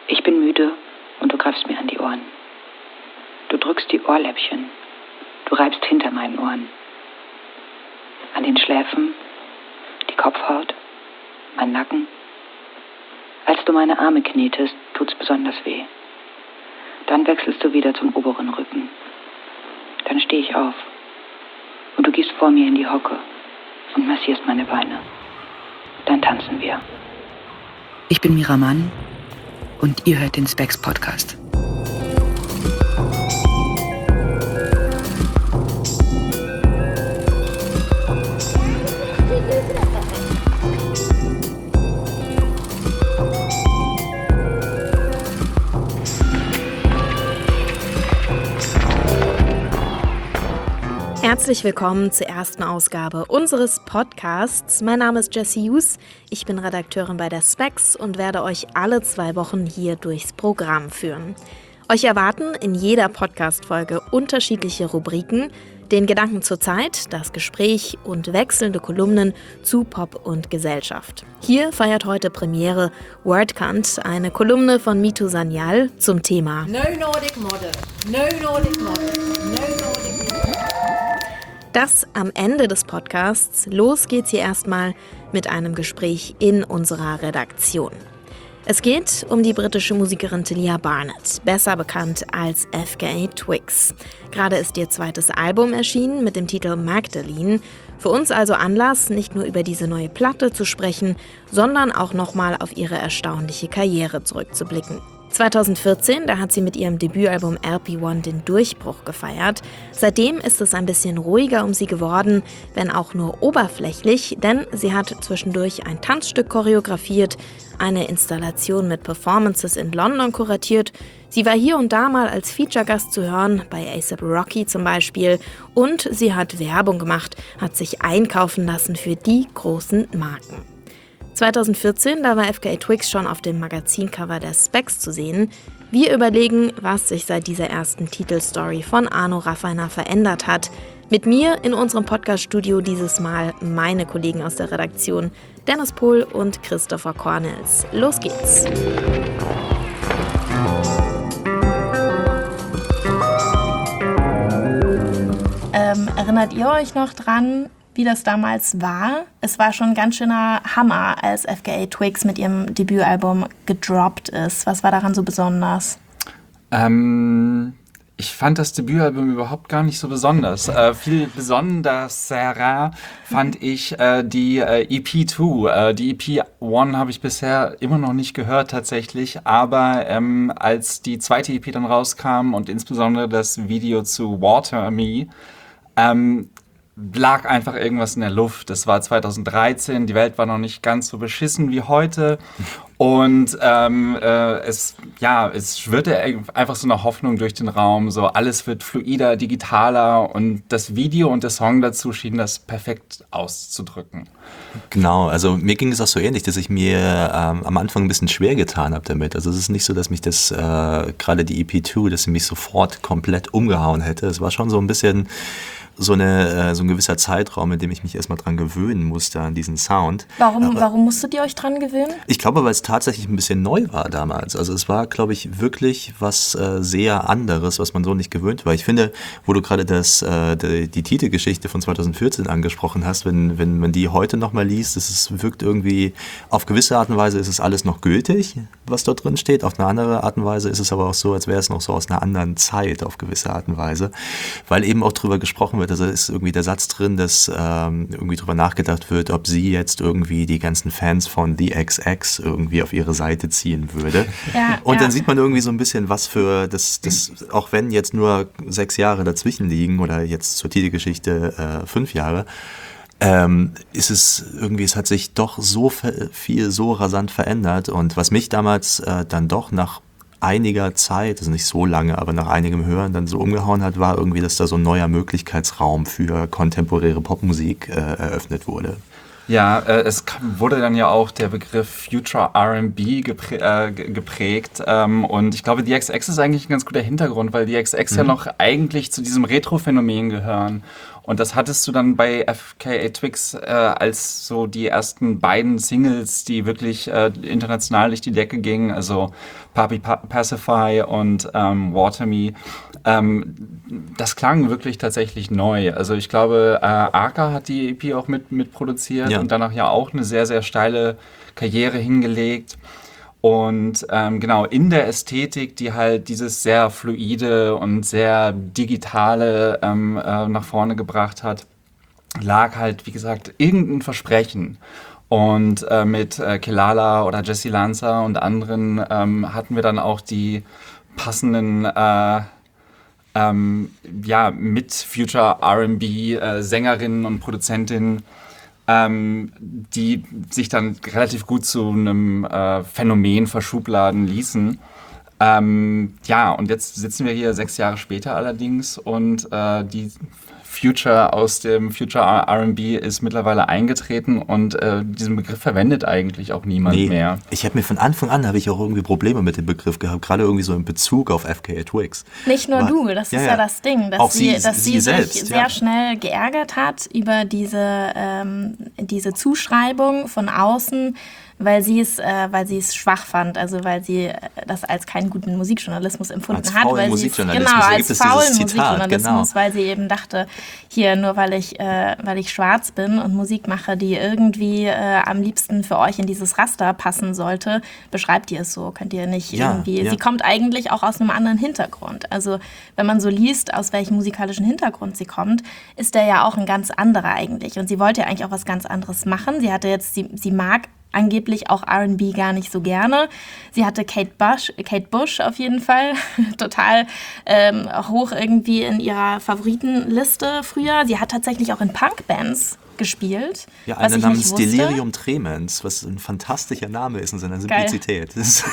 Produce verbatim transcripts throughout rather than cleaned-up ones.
Ich bin müde und du greifst mir an die Ohren. Du drückst die Ohrläppchen. Du reibst hinter meinen Ohren. An den Schläfen, die Kopfhaut, mein Nacken. Als du meine Arme knetest, tut's besonders weh. Dann wechselst du wieder zum oberen Rücken. Dann stehe ich auf und du gehst vor mir in die Hocke und massierst meine Beine. Dann tanzen wir. Ich bin Mira Mann und ihr hört den Specs Podcast. Herzlich willkommen zur ersten Ausgabe unseres Podcasts. Mein Name ist Jessie Hughes, ich bin Redakteurin bei der Specs und werde euch alle zwei Wochen hier durchs Programm führen. Euch erwarten in jeder Podcast-Folge unterschiedliche Rubriken, den Gedanken zur Zeit, das Gespräch und wechselnde Kolumnen zu Pop und Gesellschaft. Hier feiert heute Premiere Wordcount, eine Kolumne von Mitu Sanyal zum Thema No Nordic Model, No Nordic Model, No Nordic Model. Das am Ende des Podcasts. Los geht's hier erstmal mit einem Gespräch in unserer Redaktion. Es geht um die britische Musikerin Talia Barnett, besser bekannt als F K A Twigs. Gerade ist ihr zweites Album erschienen mit dem Titel Magdalene. Für uns also Anlass, nicht nur über diese neue Platte zu sprechen, sondern auch nochmal auf ihre erstaunliche Karriere zurückzublicken. zweitausendvierzehn, da hat sie mit ihrem Debütalbum L P eins den Durchbruch gefeiert. Seitdem ist es ein bisschen ruhiger um sie geworden, wenn auch nur oberflächlich, denn sie hat zwischendurch ein Tanzstück choreografiert, eine Installation mit Performances in London kuratiert. Sie war hier und da mal als Feature-Gast zu hören, bei A$AP Rocky zum Beispiel. Und sie hat Werbung gemacht, hat sich einkaufen lassen für die großen Marken. zweitausendvierzehn, da war F K A Twigs schon auf dem Magazincover der Specs zu sehen. Wir überlegen, was sich seit dieser ersten Titelstory von Arno Raffainer verändert hat. Mit mir in unserem Podcast-Studio dieses Mal meine Kollegen aus der Redaktion, Dennis Pohl und Christopher Cornels. Los geht's! Ähm, erinnert ihr euch noch dran, wie das damals war? Es war schon ein ganz schöner Hammer, als F K A Twigs mit ihrem Debütalbum gedroppt ist. Was war daran so besonders? Ähm, ich fand das Debütalbum überhaupt gar nicht so besonders. Äh, viel besonderer fand ich äh, die äh, E P zwei. Äh, die E P eins habe ich bisher immer noch nicht gehört tatsächlich, aber ähm, als die zweite E P dann rauskam und insbesondere das Video zu Water Me, ähm, lag einfach irgendwas in der Luft. Das war zweitausenddreizehn, die Welt war noch nicht ganz so beschissen wie heute. Und ähm, äh, es, ja, es schwirrte einfach so eine Hoffnung durch den Raum. So alles wird fluider, digitaler und das Video und der Song dazu schienen das perfekt auszudrücken. Genau, also mir ging es auch so ähnlich, dass ich mir ähm, am Anfang ein bisschen schwer getan habe damit. Also es ist nicht so, dass mich das, äh, gerade die E P zwei, dass sie mich sofort komplett umgehauen hätte. Es war schon so ein bisschen so, eine, so ein gewisser Zeitraum, in dem ich mich erstmal dran gewöhnen musste an diesen Sound. Warum, Aber warum musstet ihr euch dran gewöhnen? Ich glaube, weil es tatsächlich ein bisschen neu war damals. Also es war, glaube ich, wirklich was äh, sehr anderes, was man so nicht gewöhnt war. Ich finde, wo du gerade das, äh, die, die Titelgeschichte von zweitausendvierzehn angesprochen hast, wenn, wenn man die heute nochmal liest, das ist, wirkt irgendwie, auf gewisse Art und Weise ist es alles noch gültig, was dort drin steht. Auf eine andere Art und Weise ist es aber auch so, als wäre es noch so aus einer anderen Zeit auf gewisse Art und Weise. Weil eben auch drüber gesprochen wird, also ist irgendwie der Satz drin, dass ähm, irgendwie drüber nachgedacht wird, ob sie jetzt irgendwie die ganzen Fans von The X X irgendwie auf ihre Seite ziehen würde. Ja, und ja. dann sieht man irgendwie so ein bisschen, was für das, das, auch wenn jetzt nur sechs Jahre dazwischen liegen oder jetzt zur Titelgeschichte äh, fünf Jahre, ähm, ist es irgendwie, es hat sich doch so viel, so rasant verändert. Und was mich damals äh, dann doch nach einiger Zeit, also nicht so lange, aber nach einigem Hören dann so umgehauen hat, war irgendwie, dass da so ein neuer Möglichkeitsraum für kontemporäre Popmusik äh, eröffnet wurde. Ja, äh, es wurde dann ja auch der Begriff Future R and B geprä- äh, geprägt ähm, und ich glaube, die X X ist eigentlich ein ganz guter Hintergrund, weil die X X mhm. ja noch eigentlich zu diesem Retro-Phänomen gehören Und das hattest du dann bei F K A Twigs äh, als so die ersten beiden Singles, die wirklich äh, international durch die Decke gingen, also Papi pa- Pacify und ähm, Water Me. Ähm, das klang wirklich tatsächlich neu. Also ich glaube, äh, Arca hat die E P auch mit, mit produziert Ja. und danach ja auch eine sehr, sehr steile Karriere hingelegt. Und ähm, genau, in der Ästhetik, die halt dieses sehr fluide und sehr digitale ähm, äh, nach vorne gebracht hat, lag halt, wie gesagt, irgendein Versprechen. Und äh, mit äh, Kelala oder Jesse Lanza und anderen ähm, hatten wir dann auch die passenden äh, ähm, ja, mit Future R and B äh, Sängerinnen und Produzentinnen, ähm, die sich dann relativ gut zu einem äh, Phänomen verschubladen ließen. Ähm, ja, und jetzt sitzen wir hier sechs Jahre später allerdings und äh, die Future aus dem Future R and B ist mittlerweile eingetreten und äh, diesen Begriff verwendet eigentlich auch niemand Nee, mehr. ich habe mir von Anfang an habe ich auch irgendwie Probleme mit dem Begriff gehabt, gerade irgendwie so in Bezug auf F K A Twigs. Nicht nur War- du, das ja, ist ja. ja, das Ding, dass Auch sie, sie- dass sie sie, selbst, sich ja. sehr schnell geärgert hat über diese, ähm, diese Zuschreibung von außen, weil sie es, äh, weil sie es schwach fand, also weil sie äh, das als keinen guten Musikjournalismus empfunden Als hat, faulen weil sie es, Musikjournalismus, genau, da als gibt es dieses faulen Zitat, Musikjournalismus, genau. weil sie eben dachte, hier nur weil ich, äh, weil ich schwarz bin und Musik mache, die irgendwie äh, am liebsten für euch in dieses Raster passen sollte, beschreibt ihr es so, könnt ihr nicht Ja, irgendwie. ja. Sie kommt eigentlich auch aus einem anderen Hintergrund. Also wenn man so liest, aus welchem musikalischen Hintergrund sie kommt, ist der ja auch ein ganz anderer eigentlich. Und sie wollte ja eigentlich auch was ganz anderes machen. Sie hatte jetzt, sie, sie mag angeblich auch R and B gar nicht so gerne. Sie hatte Kate Bush, Kate Bush auf jeden Fall total ähm, hoch irgendwie in ihrer Favoritenliste früher. Sie hat tatsächlich auch in Punkbands gespielt. Ja, was einer ich namens nicht wusste. Delirium Tremens, was ein fantastischer Name ist in seiner Geil. Simplizität. Das ist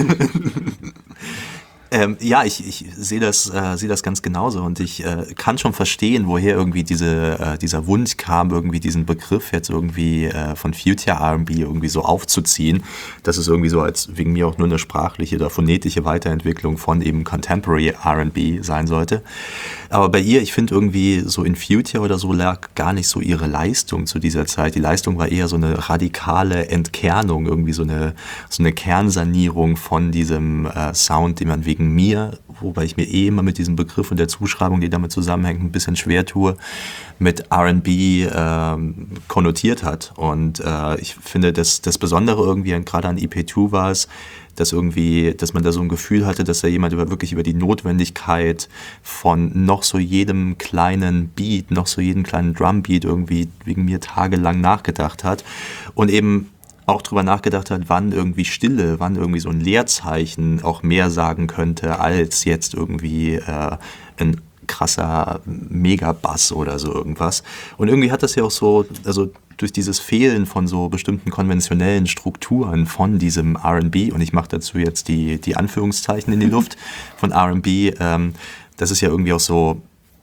Ähm, ja, ich, ich sehe das, äh, sehe das ganz genauso und ich äh, kann schon verstehen, woher irgendwie diese, äh, dieser Wunsch kam, irgendwie diesen Begriff jetzt irgendwie äh, von Future R and B irgendwie so aufzuziehen. Das ist irgendwie so als wegen mir auch nur eine sprachliche oder phonetische Weiterentwicklung von eben Contemporary R and B sein sollte. Aber bei ihr, ich finde irgendwie so in Future oder so lag gar nicht so ihre Leistung zu dieser Zeit. Die Leistung war eher so eine radikale Entkernung, irgendwie so eine, so eine Kernsanierung von diesem äh, Sound, den man wegen mir, wobei ich mir eh immer mit diesem Begriff und der Zuschreibung, die damit zusammenhängt, ein bisschen schwer tue, mit R and B ähm, konnotiert hat. Und äh, ich finde, das, das Besondere irgendwie, gerade an E P zwei war es, dass irgendwie, dass man da so ein Gefühl hatte, dass da jemand über, wirklich über die Notwendigkeit von noch so jedem kleinen Beat, noch so jedem kleinen Drumbeat irgendwie wegen mir tagelang nachgedacht hat und eben auch drüber nachgedacht hat, wann irgendwie Stille, wann irgendwie so ein Leerzeichen auch mehr sagen könnte, als jetzt irgendwie äh, ein krasser Megabass oder so irgendwas. Und irgendwie hat das ja auch so, also durch dieses Fehlen von so bestimmten konventionellen Strukturen von diesem R and B, und ich mache dazu jetzt die, die Anführungszeichen in die Luft, von R and B, ähm, das ist ja irgendwie auch so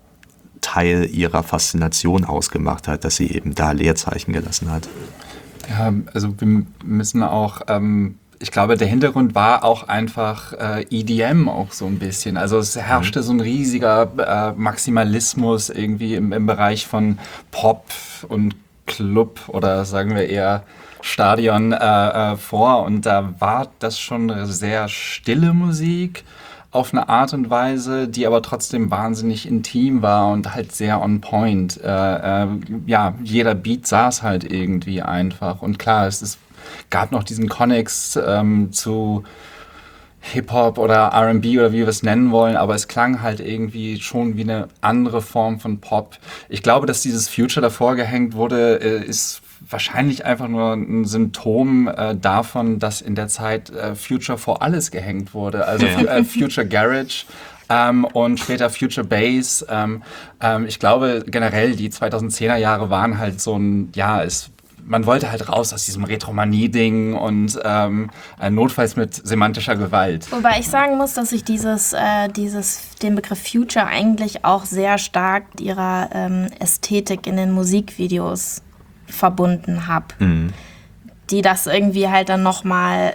Teil ihrer Faszination ausgemacht hat, dass sie eben da Leerzeichen gelassen hat. Ja, also wir müssen auch, ähm, ich glaube, der Hintergrund war auch einfach äh, E D M auch so ein bisschen. Also es herrschte mhm. so ein riesiger äh, Maximalismus irgendwie im, im Bereich von Pop und Club oder sagen wir eher Stadion äh, äh, vor. Und da war das schon eine sehr stille Musik auf eine Art und Weise, die aber trotzdem wahnsinnig intim war und halt sehr on point. Äh, äh, ja, jeder Beat saß halt irgendwie einfach. Und klar, es ist, gab noch diesen Connex ähm, zu Hip-Hop oder R and B oder wie wir es nennen wollen, aber es klang halt irgendwie schon wie eine andere Form von Pop. Ich glaube, dass dieses Future davor gehängt wurde, äh, ist wahrscheinlich einfach nur ein Symptom äh, davon, dass in der Zeit äh, Future vor alles gehängt wurde. Also ja. äh, Future Garage ähm, und später Future Bass. Ähm, ähm, ich glaube generell, die zweitausendzehner Jahre waren halt so ein, ja, es man wollte halt raus aus diesem Retromanie-Ding und ähm, notfalls mit semantischer Gewalt. Wobei ich sagen muss, dass ich dieses, äh, dieses, den Begriff Future eigentlich auch sehr stark mit ihrer ähm, Ästhetik in den Musikvideos verbunden habe. Mhm. Die das irgendwie halt dann nochmal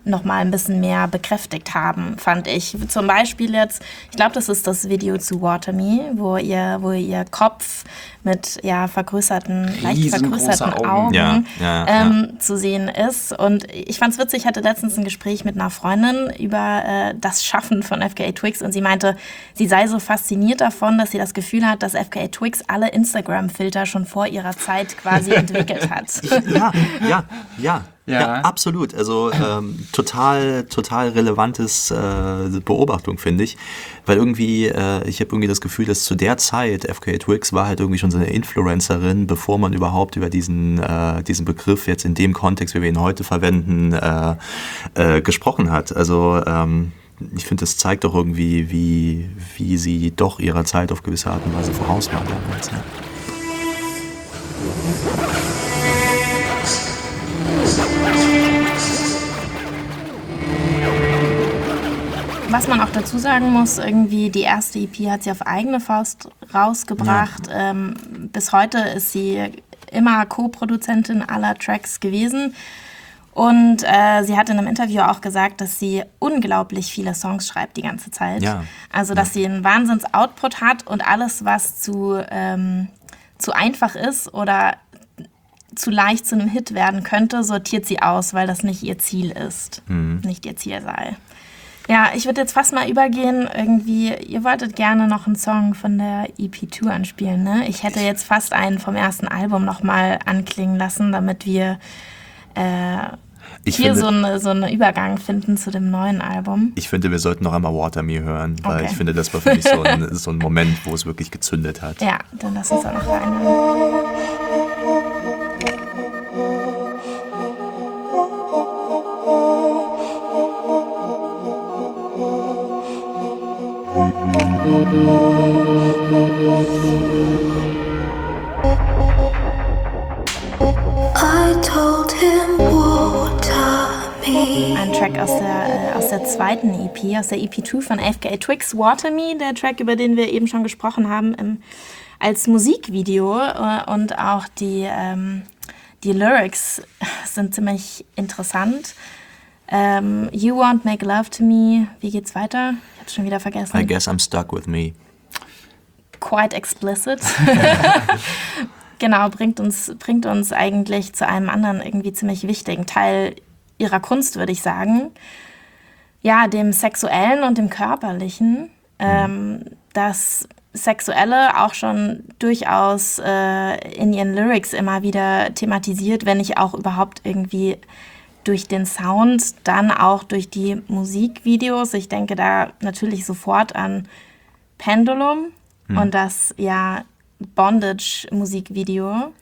noch mal ein bisschen mehr bekräftigt haben, fand ich. Zum Beispiel jetzt, ich glaube, das ist das Video zu Water Me, wo ihr, wo ihr Kopf mit ja, vergrößerten, leicht vergrößerten Augen, Augen ja, ja, ähm, ja. zu sehen ist. Und ich fand es witzig, ich hatte letztens ein Gespräch mit einer Freundin über äh, das Schaffen von F K A Twigs und sie meinte, sie sei so fasziniert davon, dass sie das Gefühl hat, dass F K A Twigs alle Instagram-Filter schon vor ihrer Zeit quasi entwickelt hat. Ja, ja, ja. Ja. Ja, absolut. Also ähm, total, total relevantes äh, Beobachtung, finde ich. Weil irgendwie, äh, ich habe irgendwie das Gefühl, dass zu der Zeit F K A Twigs war halt irgendwie schon so eine Influencerin, bevor man überhaupt über diesen, äh, diesen Begriff jetzt in dem Kontext, wie wir ihn heute verwenden, äh, äh, gesprochen hat. Also ähm, ich finde, das zeigt doch irgendwie, wie, wie sie doch ihrer Zeit auf gewisse Art und Weise voraus war damals. Ja. Was man auch dazu sagen muss, irgendwie die erste E P hat sie auf eigene Faust rausgebracht. Ja. Ähm, bis heute ist sie immer Co-Produzentin aller Tracks gewesen. Und äh, sie hat in einem Interview auch gesagt, dass sie unglaublich viele Songs schreibt die ganze Zeit. Ja. Also, dass ja. sie einen Wahnsinns-Output hat und alles, was zu, ähm, zu einfach ist oder zu leicht zu einem Hit werden könnte, sortiert sie aus, weil das nicht ihr Ziel ist, mhm. nicht ihr Ziel sei. Ja, ich würde jetzt fast mal übergehen, irgendwie, ihr wolltet gerne noch einen Song von der E P zwei anspielen, ne? Ich hätte jetzt fast einen vom ersten Album noch mal anklingen lassen, damit wir äh, ich hier finde, so, eine, so einen Übergang finden zu dem neuen Album. Ich finde, wir sollten noch einmal Water Me hören, weil okay. ich finde, das war für mich so ein, so ein Moment, wo es wirklich gezündet hat. Ja, dann lass uns auch noch reinhören. I told him water me. Ein Track aus der, äh, aus der zweiten E P, aus der E P zwei von F K A Twigs, Water Me, der Track, über den wir eben schon gesprochen haben, im, als Musikvideo. Äh, und auch die, ähm, die Lyrics sind ziemlich interessant. Ähm, You won't make love to me. Wie geht's weiter? Ich hab's schon wieder vergessen. I guess I'm stuck with me. Quite explicit. Genau, bringt uns, bringt uns eigentlich zu einem anderen irgendwie ziemlich wichtigen Teil ihrer Kunst, würde ich sagen. Ja, dem Sexuellen und dem Körperlichen. Mhm. Ähm, das Sexuelle auch schon durchaus äh, in ihren Lyrics immer wieder thematisiert, wenn nicht auch überhaupt irgendwie durch den Sound, dann auch durch die Musikvideos. Ich denke da natürlich sofort an Pendulum hm. und das ja Bondage-Musikvideo,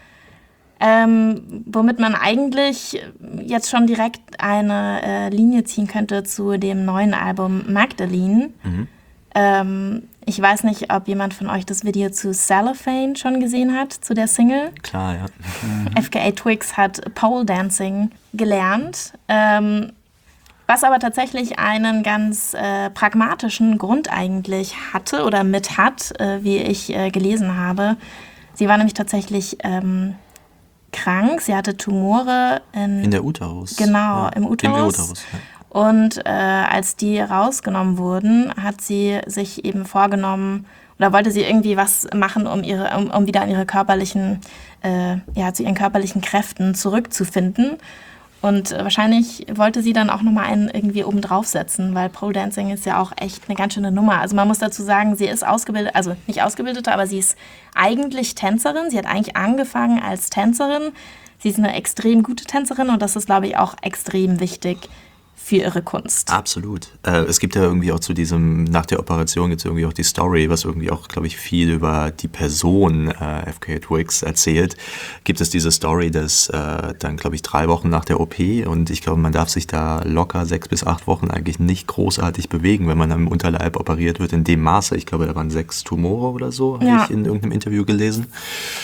ähm, womit man eigentlich jetzt schon direkt eine äh, Linie ziehen könnte zu dem neuen Album Magdalene. Mhm. Ähm, ich weiß nicht, ob jemand von euch das Video zu Cellophane schon gesehen hat, zu der Single. Klar, ja. Mhm. F K A Twigs hat Pole Dancing gelernt, ähm, was aber tatsächlich einen ganz äh, pragmatischen Grund eigentlich hatte oder mit hat, äh, wie ich äh, gelesen habe. Sie war nämlich tatsächlich ähm, krank, sie hatte Tumore in, in der Uterus. Genau, ja. im Uterus. Im Uterus, ja. Und äh, als die rausgenommen wurden, hat sie sich eben vorgenommen, oder wollte sie irgendwie was machen, um, ihre, um, um wieder an ihre körperlichen, äh, ja, zu ihren körperlichen Kräften zurückzufinden. Und äh, wahrscheinlich wollte sie dann auch nochmal einen irgendwie oben draufsetzen, weil Pole Dancing ist ja auch echt eine ganz schöne Nummer. Also man muss dazu sagen, sie ist ausgebildet, also nicht ausgebildete, aber sie ist eigentlich Tänzerin. Sie hat eigentlich angefangen als Tänzerin. Sie ist eine extrem gute Tänzerin und das ist, glaube ich, auch extrem wichtig für ihre Kunst. Absolut. Äh, es gibt ja irgendwie auch zu diesem, nach der Operation gibt es irgendwie auch die Story, was irgendwie auch, glaube ich, viel über die Person äh, F K A Twigs erzählt. Gibt es diese Story, dass äh, dann, glaube ich, drei Wochen nach der O P und ich glaube, man darf sich da locker sechs bis acht Wochen eigentlich nicht großartig bewegen, wenn man am Unterleib operiert wird in dem Maße. Ich glaube, da waren sechs Tumore oder so, habe ja. ich in irgendeinem Interview gelesen.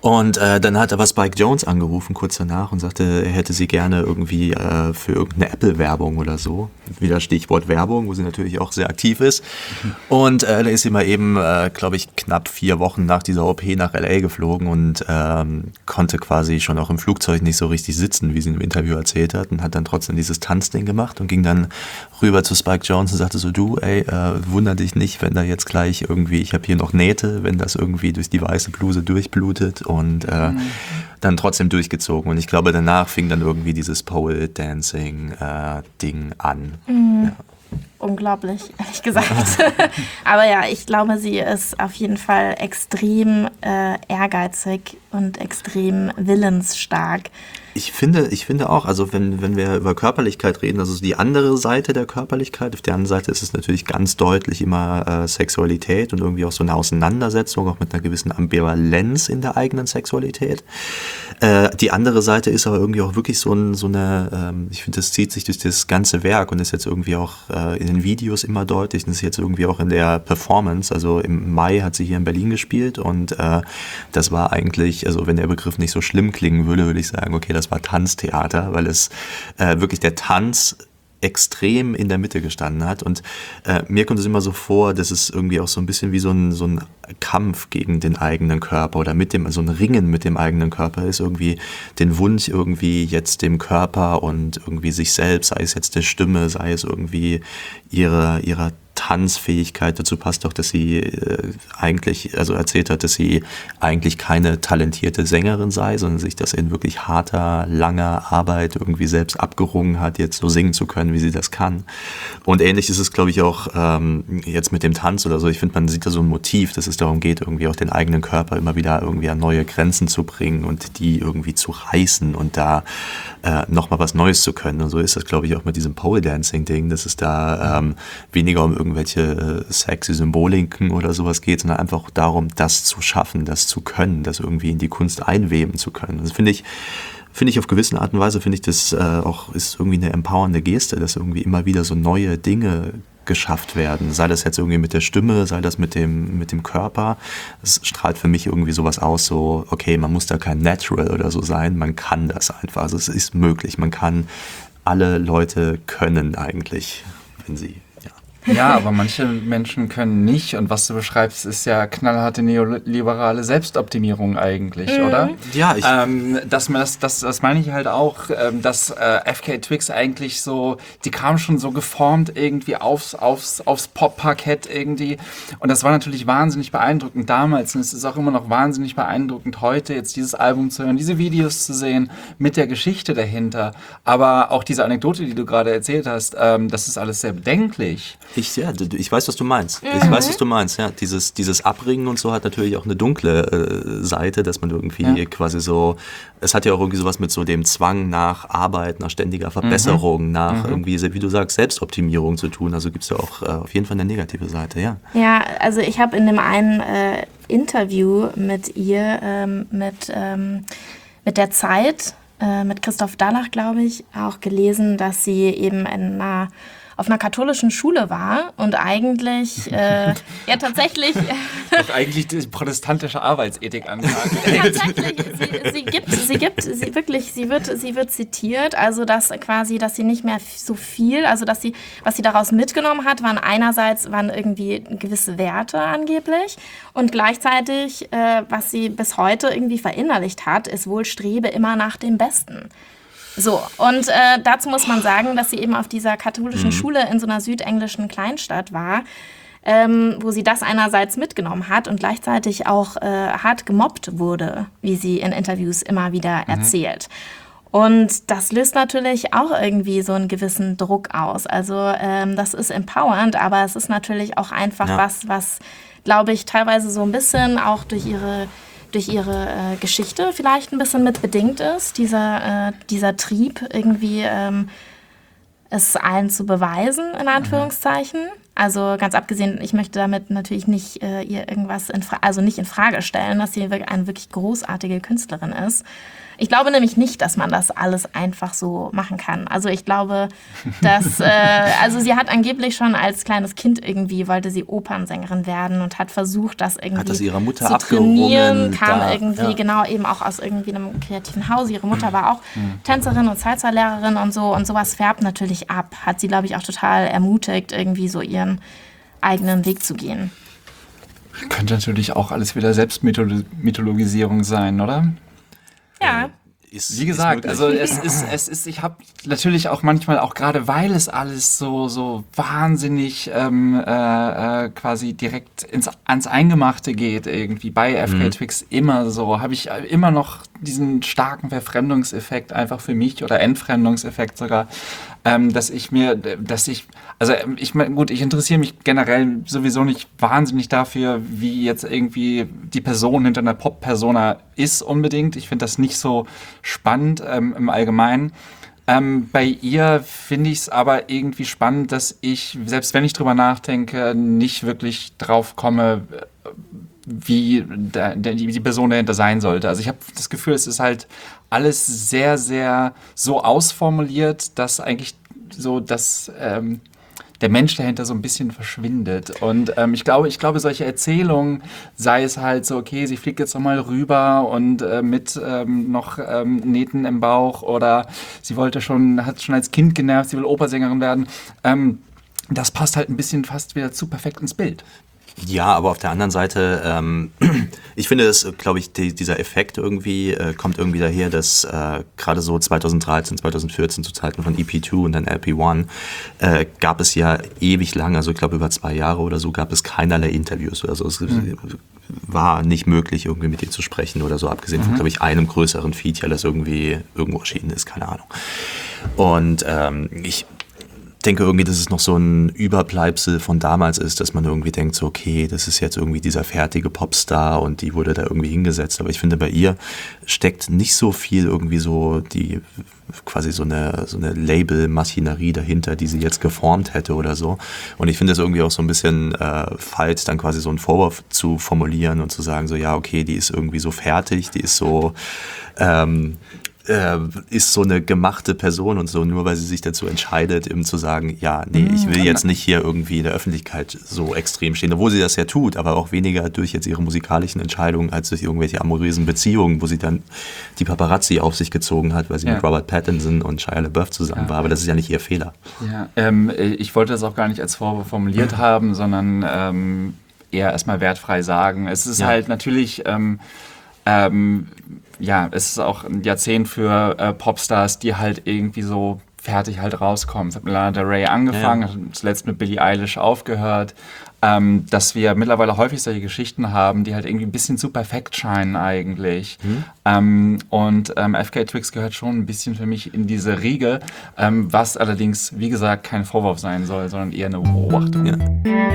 Und äh, dann hat aber Spike Jonze angerufen kurz danach und sagte, er hätte sie gerne irgendwie äh, für irgendeine Apple-Werbung oder so. Wieder Stichwort Werbung, wo sie natürlich auch sehr aktiv ist. Und äh, da ist sie mal eben, äh, glaube ich, knapp vier Wochen nach dieser O P nach L A geflogen und ähm, konnte quasi schon auch im Flugzeug nicht so richtig sitzen, wie sie im Interview erzählt hat, und hat dann trotzdem dieses Tanzding gemacht und ging dann rüber zu Spike Jonze und sagte so, du, ey, äh, wunder dich nicht, wenn da jetzt gleich irgendwie, ich habe hier noch Nähte, wenn das irgendwie durch die weiße Bluse durchblutet, und äh, mhm. dann trotzdem durchgezogen. Und ich glaube, danach fing dann irgendwie dieses Pole-Dancing-Ding äh, an. Mhm. Ja. Unglaublich, ehrlich gesagt. Aber ja, ich glaube, sie ist auf jeden Fall extrem äh, ehrgeizig und extrem willensstark. Ich finde, ich finde auch, also wenn, wenn wir über Körperlichkeit reden, also die andere Seite der Körperlichkeit, auf der anderen Seite ist es natürlich ganz deutlich immer äh, Sexualität und irgendwie auch so eine Auseinandersetzung, auch mit einer gewissen Ambivalenz in der eigenen Sexualität. Äh, die andere Seite ist aber irgendwie auch wirklich so, ein, so eine, ähm, ich finde, das zieht sich durch das ganze Werk und ist jetzt irgendwie auch äh, in den Videos immer deutlich, und ist jetzt irgendwie auch in der Performance, also im Mai hat sie hier in Berlin gespielt, und äh, das war eigentlich, also wenn der Begriff nicht so schlimm klingen würde, würde ich sagen, okay, das war Tanztheater, weil es äh, wirklich der Tanz extrem in der Mitte gestanden hat, und äh, mir kommt es immer so vor, dass es irgendwie auch so ein bisschen wie so ein, so ein Kampf gegen den eigenen Körper oder mit dem, so ein Ringen mit dem eigenen Körper ist, irgendwie den Wunsch irgendwie jetzt dem Körper und irgendwie sich selbst, sei es jetzt der Stimme, sei es irgendwie ihre, ihrer Tanzfähigkeit. Dazu passt auch, dass sie äh, eigentlich, also erzählt hat, dass sie eigentlich keine talentierte Sängerin sei, sondern sich das in wirklich harter, langer Arbeit irgendwie selbst abgerungen hat, jetzt so singen zu können, wie sie das kann. Und ähnlich ist es, glaube ich, auch ähm, jetzt mit dem Tanz oder so. Ich finde, man sieht da so ein Motiv, dass es darum geht, irgendwie auch den eigenen Körper immer wieder irgendwie an neue Grenzen zu bringen und die irgendwie zu reißen und da äh, nochmal was Neues zu können. Und so ist das, glaube ich, auch mit diesem Pole-Dancing-Ding, dass es da ähm, weniger um irgendwelche äh, sexy Symboliken oder sowas geht, sondern einfach darum, das zu schaffen, das zu können, das irgendwie in die Kunst einweben zu können. Das finde ich, finde ich auf gewisse Art und Weise, finde ich das äh, auch, ist irgendwie eine empowernde Geste, dass irgendwie immer wieder so neue Dinge geschafft werden. Sei das jetzt irgendwie mit der Stimme, sei das mit dem, mit dem Körper. Es strahlt für mich irgendwie sowas aus, so, okay, man muss da kein Natural oder so sein, man kann das einfach. Also es ist möglich, man kann, alle Leute können eigentlich, wenn sie, ja. Ja, aber manche Menschen können nicht, und was du beschreibst, ist ja knallharte neoliberale Selbstoptimierung eigentlich, mhm. oder? Ja, ich... Ähm, dass man das, das, das meine ich halt auch, ähm, dass äh, F K Twigs eigentlich so, die kam schon so geformt irgendwie aufs, aufs, aufs Pop-Parkett irgendwie, und das war natürlich wahnsinnig beeindruckend damals, und es ist auch immer noch wahnsinnig beeindruckend heute, jetzt dieses Album zu hören, diese Videos zu sehen, mit der Geschichte dahinter, aber auch diese Anekdote, die du gerade erzählt hast, ähm, das ist alles sehr bedenklich. Ich, ja, ich weiß, was du meinst. Mhm. Ich weiß, was du meinst. Ja, dieses, dieses Abringen und so hat natürlich auch eine dunkle äh, Seite, dass man irgendwie ja. quasi so, es hat ja auch irgendwie sowas mit so dem Zwang nach Arbeit, nach ständiger Verbesserung, mhm. nach mhm. irgendwie, wie du sagst, Selbstoptimierung zu tun. Also gibt es ja auch äh, auf jeden Fall eine negative Seite, ja. Ja, also ich habe in dem einen äh, Interview mit ihr, ähm, mit, ähm, mit der Zeit, äh, mit Christoph Dallach, glaube ich, auch gelesen, dass sie eben in einer auf einer katholischen Schule war und eigentlich, äh, ja tatsächlich... Doch eigentlich die protestantische Arbeitsethik angeht. Tatsächlich, sie, sie gibt, sie gibt, sie wirklich, sie wird, sie wird zitiert, also dass quasi, dass sie nicht mehr so viel, also dass sie, was sie daraus mitgenommen hat, waren einerseits, waren irgendwie gewisse Werte angeblich, und gleichzeitig, äh, was sie bis heute irgendwie verinnerlicht hat, ist wohl, strebe immer nach dem Besten. So, und äh, dazu muss man sagen, dass sie eben auf dieser katholischen mhm. Schule in so einer südenglischen Kleinstadt war, ähm, wo sie das einerseits mitgenommen hat und gleichzeitig auch äh, hart gemobbt wurde, wie sie in Interviews immer wieder mhm. erzählt. Und das löst natürlich auch irgendwie so einen gewissen Druck aus. Also ähm, das ist empowernd, aber es ist natürlich auch einfach ja. was, was, glaube ich, teilweise so ein bisschen auch durch ihre... durch ihre äh, Geschichte vielleicht ein bisschen mit bedingt ist, dieser, äh, dieser Trieb irgendwie ähm, es allen zu beweisen, in Anführungszeichen. Also ganz abgesehen, ich möchte damit natürlich nicht äh, ihr irgendwas, in Fra- also nicht in Frage stellen, dass sie wirklich eine wirklich großartige Künstlerin ist. Ich glaube nämlich nicht, dass man das alles einfach so machen kann. Also ich glaube, dass, äh, also sie hat angeblich schon als kleines Kind irgendwie, wollte sie Opernsängerin werden und hat versucht, das irgendwie Hat das ihrer Mutter zu trainieren, abgerungen, kam da, irgendwie, ja. genau, eben auch aus irgendwie einem kreativen Haus. Ihre Mutter war auch Tänzerin und Salsa-Lehrerin und so und sowas färbt natürlich ab. Hat sie, glaube ich, auch total ermutigt, irgendwie so ihren eigenen Weg zu gehen. Könnte natürlich auch alles wieder Selbstmythologisierung sein, oder? Ja. Ist, Wie gesagt, ist also es ist, es ist, ich habe natürlich auch manchmal, auch gerade weil es alles so, so wahnsinnig ähm, äh, äh, quasi direkt ins, ans Eingemachte geht, irgendwie bei F K Twigs immer so, habe ich immer noch diesen starken Verfremdungseffekt einfach für mich oder Entfremdungseffekt sogar, ähm, dass ich mir, dass ich, also ich meine, gut, ich interessiere mich generell sowieso nicht wahnsinnig dafür, wie jetzt irgendwie die Person hinter einer Pop-Persona ist unbedingt. Ich finde das nicht so spannend ähm, im Allgemeinen. Ähm, bei ihr finde ich es aber irgendwie spannend, dass ich, selbst wenn ich drüber nachdenke, nicht wirklich drauf komme, wie der, der, die Person dahinter sein sollte. Also ich habe das Gefühl, es ist halt alles sehr, sehr so ausformuliert, dass eigentlich so das... Ähm, der Mensch dahinter so ein bisschen verschwindet. Und ähm, ich glaube, ich glaube, solche Erzählungen, sei es halt so, okay, sie fliegt jetzt nochmal rüber und äh, mit ähm, noch ähm, Nähten im Bauch oder sie wollte schon, hat schon als Kind genervt, sie will Opernsängerin werden. Ähm, das passt halt ein bisschen fast wieder zu perfekt ins Bild. Ja, aber auf der anderen Seite, ähm, ich finde, das, glaube ich, die, dieser Effekt irgendwie äh, kommt irgendwie daher, dass äh, gerade so zwanzig dreizehn, zwanzig vierzehn zu Zeiten von E P zwei und dann L P eins äh, gab es ja ewig lang, also ich glaube über zwei Jahre oder so, gab es keinerlei Interviews oder so. Es mhm. war nicht möglich, irgendwie mit ihr zu sprechen oder so, abgesehen mhm. von, glaube ich, einem größeren Feature, das irgendwie irgendwo erschienen ist, keine Ahnung. Und ähm, ich denke irgendwie, dass es noch so ein Überbleibsel von damals ist, dass man irgendwie denkt, so okay, das ist jetzt irgendwie dieser fertige Popstar und die wurde da irgendwie hingesetzt. Aber ich finde, bei ihr steckt nicht so viel irgendwie so die quasi so eine, so eine Label-Maschinerie dahinter, die sie jetzt geformt hätte oder so. Und ich finde es irgendwie auch so ein bisschen äh, falsch, dann quasi so einen Vorwurf zu formulieren und zu sagen, so ja, okay, die ist irgendwie so fertig, die ist so ähm, Äh, ist so eine gemachte Person und so, nur weil sie sich dazu entscheidet, eben zu sagen, ja, nee, ich will jetzt nicht hier irgendwie in der Öffentlichkeit so extrem stehen, obwohl sie das ja tut, aber auch weniger durch jetzt ihre musikalischen Entscheidungen als durch irgendwelche amorösen Beziehungen, wo sie dann die Paparazzi auf sich gezogen hat, weil sie ja. mit Robert Pattinson und Shia LaBeouf zusammen ja. war, aber das ist ja nicht ihr Fehler. Ja, ähm, ich wollte das auch gar nicht als Vorwurf formuliert mhm. haben, sondern ähm, eher erstmal wertfrei sagen. Es ist ja. halt natürlich... Ähm, ähm, ja, es ist auch ein Jahrzehnt für äh, Popstars, die halt irgendwie so fertig halt rauskommen. Es hat mit Lana Del Rey angefangen, ja. hat zuletzt mit Billie Eilish aufgehört. Ähm, dass wir mittlerweile häufig solche Geschichten haben, die halt irgendwie ein bisschen zu perfekt scheinen eigentlich. Mhm. Ähm, und ähm, F K Twigs gehört schon ein bisschen für mich in diese Riege, ähm, was allerdings, wie gesagt, kein Vorwurf sein soll, sondern eher eine Beobachtung. Ja.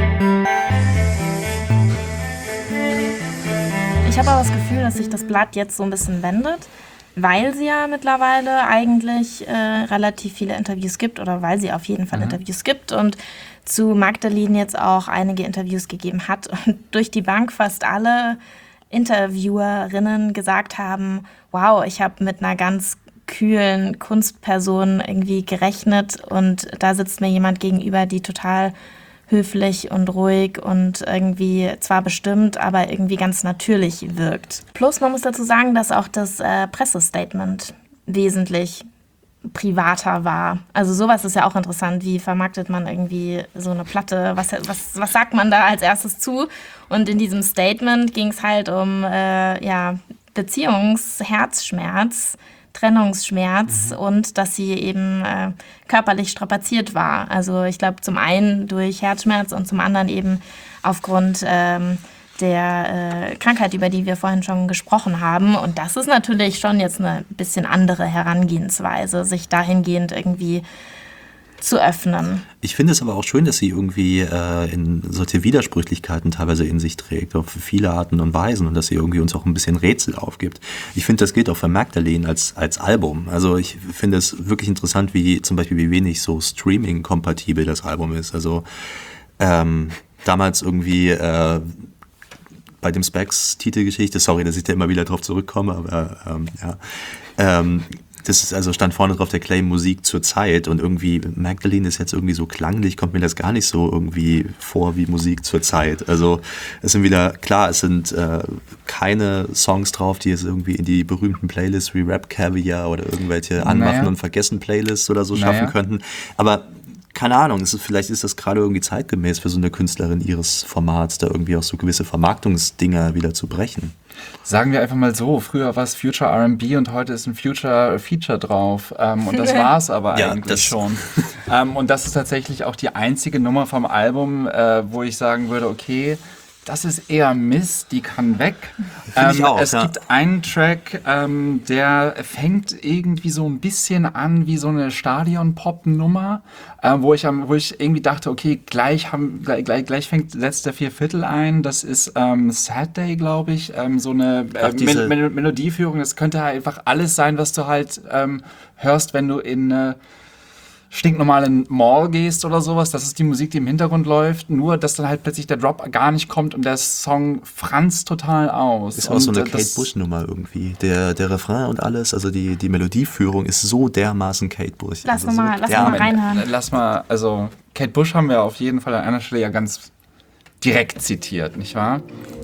Ich habe aber das Gefühl, dass sich das Blatt jetzt so ein bisschen wendet, weil sie ja mittlerweile eigentlich äh, relativ viele Interviews gibt oder weil sie auf jeden Fall mhm. Interviews gibt und zu Magdalene jetzt auch einige Interviews gegeben hat und durch die Bank fast alle Interviewerinnen gesagt haben, wow, ich habe mit einer ganz kühlen Kunstperson irgendwie gerechnet und da sitzt mir jemand gegenüber, die total höflich und ruhig und irgendwie zwar bestimmt, aber irgendwie ganz natürlich wirkt. Plus, man muss dazu sagen, dass auch das äh, Pressestatement wesentlich privater war. Also sowas ist ja auch interessant. Wie vermarktet man irgendwie so eine Platte? Was, was, was sagt man da als erstes zu? Und in diesem Statement ging es halt um äh, ja, Beziehungsherzschmerz, Trennungsschmerz mhm. und dass sie eben äh, körperlich strapaziert war. Also ich glaube zum einen durch Herzschmerz und zum anderen eben aufgrund ähm, der äh, Krankheit, über die wir vorhin schon gesprochen haben. Und das ist natürlich schon jetzt eine bisschen andere Herangehensweise, sich dahingehend irgendwie zu öffnen. Ich finde es aber auch schön, dass sie irgendwie äh, in solche Widersprüchlichkeiten teilweise in sich trägt, auf viele Arten und Weisen und dass sie irgendwie uns auch ein bisschen Rätsel aufgibt. Ich finde, das gilt auch für Magdalene als, als Album. Also ich finde es wirklich interessant, wie zum Beispiel wie wenig so Streaming-kompatibel das Album ist. Also Ähm, damals irgendwie äh, bei dem Specs-Titelgeschichte, sorry, dass ich da immer wieder drauf zurückkomme, aber ähm, ja, ähm, das ist also stand vorne drauf der Claim Musik zur Zeit und irgendwie Magdalene ist jetzt irgendwie so klanglich, kommt mir das gar nicht so irgendwie vor wie Musik zur Zeit. Also es sind wieder, klar, es sind äh, keine Songs drauf, die es irgendwie in die berühmten Playlists wie Rap Caviar oder irgendwelche Anmachen Naja. und Vergessen Playlists oder so Naja. schaffen könnten. Aber keine Ahnung, es ist, vielleicht ist das gerade irgendwie zeitgemäß für so eine Künstlerin ihres Formats, da irgendwie auch so gewisse Vermarktungsdinger wieder zu brechen. Sagen wir einfach mal so, früher war es Future R and B und heute ist ein Future Feature drauf. Ähm, und das war es aber Ja, eigentlich das- schon. ähm, und das ist tatsächlich auch die einzige Nummer vom Album, äh, wo ich sagen würde, okay, das ist eher Mist, die kann weg. Finde ich auch, es ja. gibt einen Track, ähm, der fängt irgendwie so ein bisschen an wie so eine Stadion-Pop-Nummer, äh, wo, ich am- wo ich irgendwie dachte, okay, gleich, haben, gleich, gleich, gleich fängt setzt der Vierviertel ein. Das ist ähm, Sad Day, glaube ich. Ähm, so eine äh, Ach, diese- Mel Mel Melodieführung. Das könnte halt einfach alles sein, was du halt ähm, hörst, wenn du in eine stinknormalen Mall gehst oder sowas. Das ist die Musik, die im Hintergrund läuft. Nur, dass dann halt plötzlich der Drop gar nicht kommt und der Song franzt total aus. Ist auch so eine Und, äh, Kate das- Bush-Nummer irgendwie. Der, der Refrain und alles, also die, die Melodieführung ist so dermaßen Kate Bush. Lass also noch mal- so lass noch mal dermaßen- reinhören. Lass mal, also Kate Bush haben wir auf jeden Fall an einer Stelle ja ganz direkt zitiert, nicht wahr?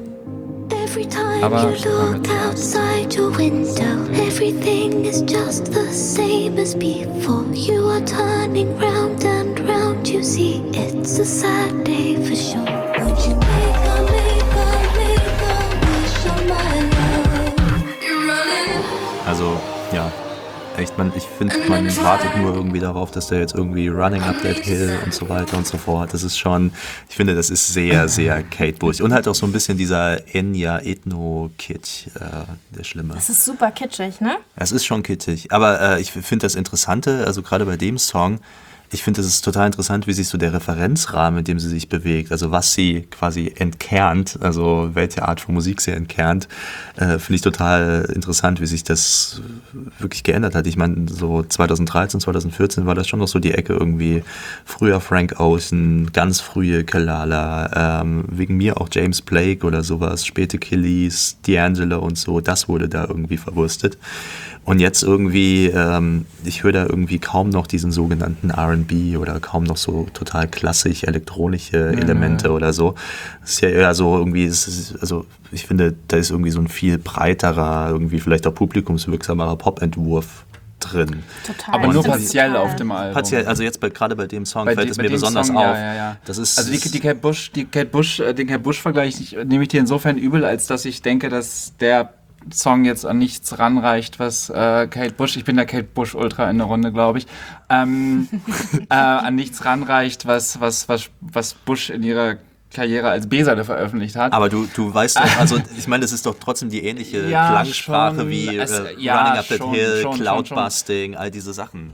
Every time Aber- you look outside your window, everything is just the same as before. You are turning round and round, you see it's a sad day for sure. Would you make a, make a, make a wish on my love? You're running. Also, ja, echt, man, ich finde, man wartet nur irgendwie darauf, dass der jetzt irgendwie Running Up That Hill und so weiter und so fort. Das ist schon, ich finde, das ist sehr, sehr Kate Bush. Und halt auch so ein bisschen dieser Enya-Ethno-Kitsch, äh, der Schlimme. Das ist super kitschig, ne? Es ist schon kitschig, aber äh, ich finde das Interessante, also gerade bei dem Song, ich finde, es ist total interessant, wie sich so der Referenzrahmen, in dem sie sich bewegt, also was sie quasi entkernt, also welche Art von Musik sie entkernt, äh, finde ich total interessant, wie sich das wirklich geändert hat. Ich meine, so zwanzig dreizehn, zwanzig vierzehn war das schon noch so die Ecke irgendwie, früher Frank Ocean, ganz frühe Kalala, ähm, wegen mir auch James Blake oder sowas, späte Killies, D'Angelo und so, das wurde da irgendwie verwurstet. Und jetzt irgendwie, ähm, ich höre da irgendwie kaum noch diesen sogenannten R and B oder kaum noch so total klassisch elektronische Elemente oder so. Das ist ja eher so irgendwie, es ist, also ich finde, da ist irgendwie so ein viel breiterer, irgendwie vielleicht auch publikumswirksamerer Popentwurf drin. Total. Aber nur Stimmt partiell total. auf dem Album. Partiell, also jetzt bei, gerade bei dem Song Bei fällt de- es bei mir dem besonders Song, auf. Ja, ja, ja. Das ist, also die, die Kate Bush, die Kate Bush, äh, den Kate Bush-Vergleich ich- nehme ich dir insofern übel, als dass ich denke, dass der Song jetzt an nichts ranreicht, was äh, Kate Bush, ich bin der Kate Bush Ultra in der Runde, glaube ich, ähm, äh, an nichts ranreicht, was, was, was, was Bush in ihrer Karriere als B-Seite veröffentlicht hat. aber du, du weißt doch, also ich meine, das ist doch trotzdem die ähnliche Ja, Klangsprache schon. wie Es- äh, ja, Running Up That schon, Hill, schon, schon, Cloudbusting, all diese Sachen.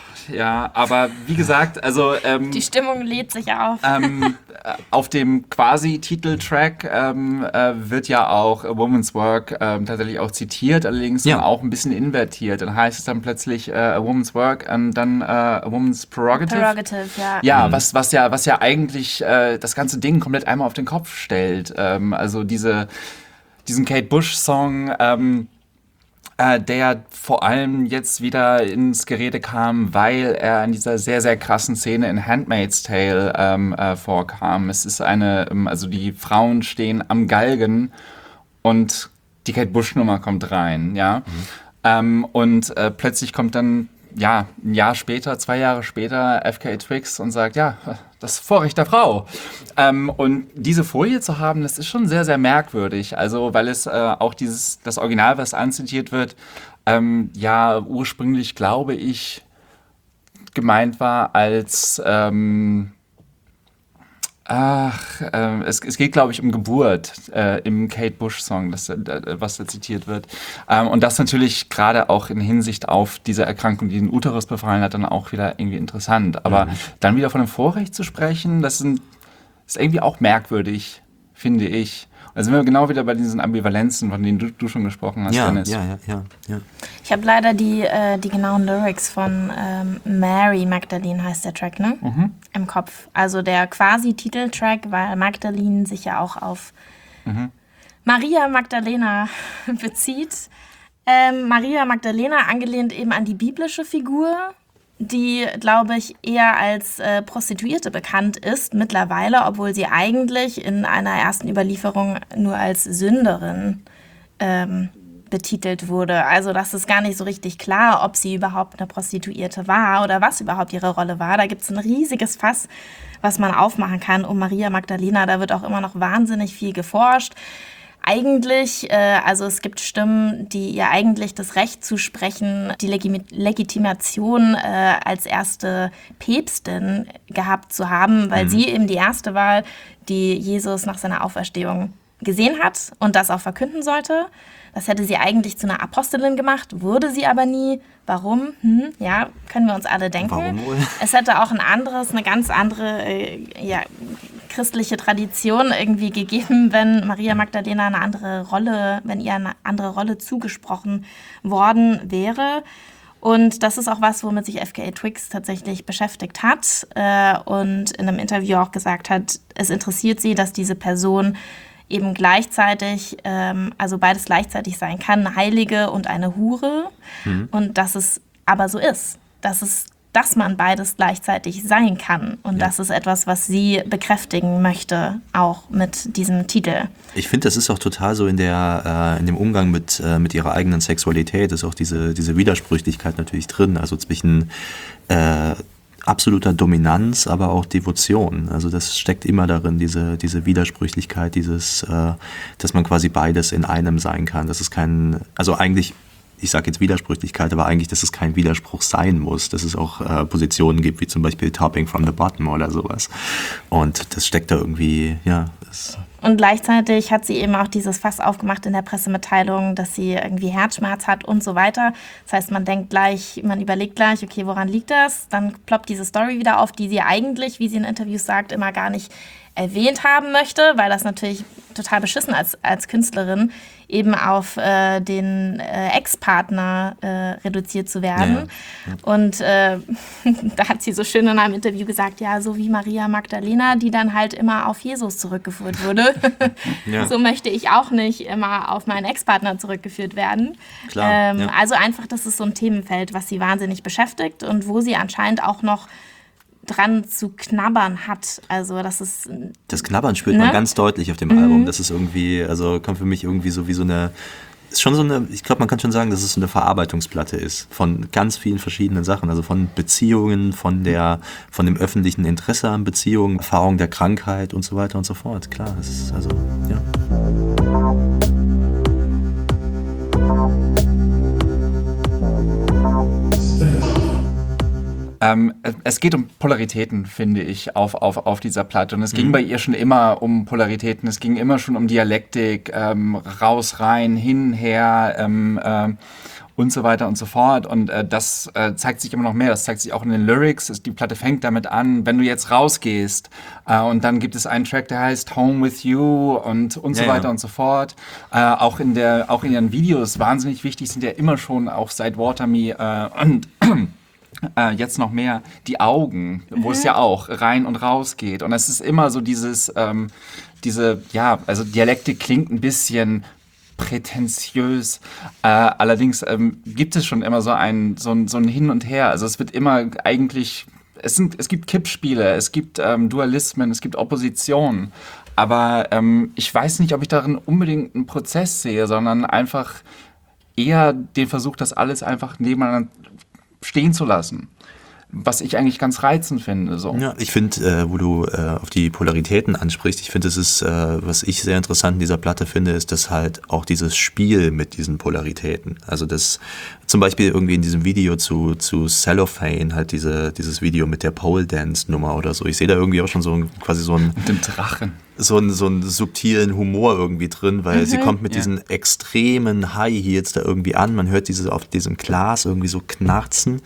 Ja, aber wie gesagt, also ähm, Die Stimmung lädt sich auf. ähm, äh, auf dem quasi Titeltrack ähm, äh, wird ja auch A Woman's Work ähm, tatsächlich auch zitiert, allerdings Ja. dann auch ein bisschen invertiert. Dann heißt es dann plötzlich äh, A Woman's Work und dann äh, A Woman's Prerogative. Prerogative, ja. Ja, was, was ja, was ja eigentlich äh, das ganze Ding komplett einmal auf den Kopf stellt. Ähm, also diese, diesen Kate Bush-Song, ähm, äh, der vor allem jetzt wieder ins Gerede kam, weil er in dieser sehr, sehr krassen Szene in Handmaid's Tale ähm, äh, vorkam. Es ist eine, ähm, also die Frauen stehen am Galgen und die Kate Bush-Nummer kommt rein, ja. Ähm, und äh, plötzlich kommt dann, ja, ein Jahr später, zwei Jahre später, F K Twigs und sagt, ja, das Vorrecht der Frau. Ähm, und diese Folie zu haben, das ist schon sehr, sehr merkwürdig. Also, weil es äh, auch dieses, das Original, was anzitiert wird, ähm, ja, ursprünglich, glaube ich, gemeint war als, ähm, ach, ähm, es, es geht, glaube ich, um Geburt äh, im Kate Bush-Song, das, äh, was da zitiert wird. Ähm, und das natürlich gerade auch in Hinsicht auf diese Erkrankung, die den Uterus befallen hat, dann auch wieder irgendwie interessant. Aber dann wieder von einem Vorrecht zu sprechen, das ist, ein, ist irgendwie auch merkwürdig, finde ich. Da sind wir genau wieder bei diesen Ambivalenzen, von denen du, du schon gesprochen hast, Ja, Dennis. ja, ja, ja, ja. Ich habe leider die, äh, die genauen Lyrics von ähm, Mary Magdalene heißt der Track, ne? Mhm. Im Kopf. Also der quasi Titeltrack, weil Magdalene sich ja auch auf Mhm. Maria Magdalena bezieht. Ähm, Maria Magdalena angelehnt eben an die biblische Figur, die, glaube ich, eher als äh, Prostituierte bekannt ist mittlerweile, obwohl sie eigentlich in einer ersten Überlieferung nur als Sünderin ähm, betitelt wurde. Also das ist gar nicht so richtig klar, ob sie überhaupt eine Prostituierte war oder was überhaupt ihre Rolle war. Da gibt es ein riesiges Fass, was man aufmachen kann um Maria Magdalena. Da wird auch immer noch wahnsinnig viel geforscht. Eigentlich, äh, also es gibt Stimmen, die ihr eigentlich das Recht zusprechen, die Legi- Legitimation äh, als erste Päpstin gehabt zu haben, weil mhm. sie eben die erste war, die Jesus nach seiner Auferstehung gesehen hat und das auch verkünden sollte. Das hätte sie eigentlich zu einer Apostelin gemacht, wurde sie aber nie. Warum? Hm, ja, können wir uns alle denken. Warum wohl? Es hätte auch ein anderes, eine ganz andere äh, ja, christliche Tradition irgendwie gegeben, wenn Maria Magdalena eine andere Rolle, wenn ihr eine andere Rolle zugesprochen worden wäre. Und das ist auch was, womit sich F K A Twigs tatsächlich beschäftigt hat äh, und in einem Interview auch gesagt hat, es interessiert sie, dass diese Person eben gleichzeitig, ähm, also beides gleichzeitig sein kann, eine Heilige und eine Hure. Mhm. Und dass es aber so ist, dass es, dass man beides gleichzeitig sein kann. Und ja. das ist etwas, was sie bekräftigen möchte, auch mit diesem Titel. Ich finde, das ist auch total so in der äh, in dem Umgang mit, äh, mit ihrer eigenen Sexualität, ist auch diese, diese Widersprüchlichkeit natürlich drin, also zwischen äh, absoluter Dominanz, aber auch Devotion. Also das steckt immer darin, diese, diese Widersprüchlichkeit, dieses, äh, dass man quasi beides in einem sein kann. Das ist kein, also eigentlich, ich sage jetzt Widersprüchlichkeit, aber eigentlich, dass es kein Widerspruch sein muss, dass es auch äh, Positionen gibt, wie zum Beispiel Topping from the Bottom oder sowas. Und das steckt da irgendwie, ja. Das Und gleichzeitig hat sie eben auch dieses Fass aufgemacht in der Pressemitteilung, dass sie irgendwie Herzschmerz hat und so weiter. Das heißt, man denkt gleich, man überlegt gleich, okay, woran liegt das? Dann ploppt diese Story wieder auf, die sie eigentlich, wie sie in Interviews sagt, immer gar nicht erwähnt haben möchte, weil das natürlich total beschissen als, als Künstlerin eben auf äh, den äh, Ex-Partner äh, reduziert zu werden. Ja, ja. Und äh, da hat sie so schön in einem Interview gesagt, ja, so wie Maria Magdalena, die dann halt immer auf Jesus zurückgeführt wurde. Ja. So möchte ich auch nicht immer auf meinen Ex-Partner zurückgeführt werden. Klar, ähm, ja. Also einfach, das ist so ein Themenfeld, was sie wahnsinnig beschäftigt und wo sie anscheinend auch noch dran zu knabbern hat. Also das ist... Das Knabbern spürt ne? man ganz deutlich auf dem Mhm. Album. Das ist irgendwie, also kommt für mich irgendwie so wie so eine, ist schon so eine, ich glaube, man kann schon sagen, dass es so eine Verarbeitungsplatte ist von ganz vielen verschiedenen Sachen. Also von Beziehungen, von der, von dem öffentlichen Interesse an Beziehungen, Erfahrung der Krankheit und so weiter und so fort. Klar, das ist also, ja. Ähm, es geht um Polaritäten, finde ich, auf, auf, auf dieser Platte. Und es ging mhm. bei ihr schon immer um Polaritäten. Es ging immer schon um Dialektik, ähm, raus, rein, hin, her ähm, ähm, und so weiter und so fort. Und äh, das äh, zeigt sich immer noch mehr. Das zeigt sich auch in den Lyrics. Die Platte fängt damit an, wenn du jetzt rausgehst. Äh, und dann gibt es einen Track, der heißt Home with You und, und so ja, weiter ja. und so fort. Äh, auch, in der, auch in ihren Videos wahnsinnig wichtig sind ja immer schon, auch seit Water Me äh, und Äh, jetzt noch mehr die Augen, wo mhm. es ja auch rein und raus geht. Und es ist immer so dieses, ähm, diese, ja, also Dialektik klingt ein bisschen prätentiös. Äh, allerdings ähm, gibt es schon immer so ein, so, ein, so ein Hin und Her. Also es wird immer eigentlich, es, sind, es gibt Kippspiele, es gibt ähm, Dualismen, es gibt Opposition. Aber ähm, ich weiß nicht, ob ich darin unbedingt einen Prozess sehe, sondern einfach eher den Versuch, das alles einfach nebeneinander stehen zu lassen. Was ich eigentlich ganz reizend finde. So. Ja, ich finde, äh, wo du äh, auf die Polaritäten ansprichst, ich finde, es ist, äh, was ich sehr interessant in dieser Platte finde, ist, dass halt auch dieses Spiel mit diesen Polaritäten, also das zum Beispiel irgendwie in diesem Video zu, zu Cellophane, halt diese, dieses Video mit der Pole Dance Nummer oder so, ich sehe da irgendwie auch schon so ein, quasi so ein... Mit dem Drachen. So einen, so einen subtilen Humor irgendwie drin, weil mhm. sie kommt mit ja. diesen extremen High Heels da irgendwie an, man hört diese auf diesem Glas irgendwie so knarzen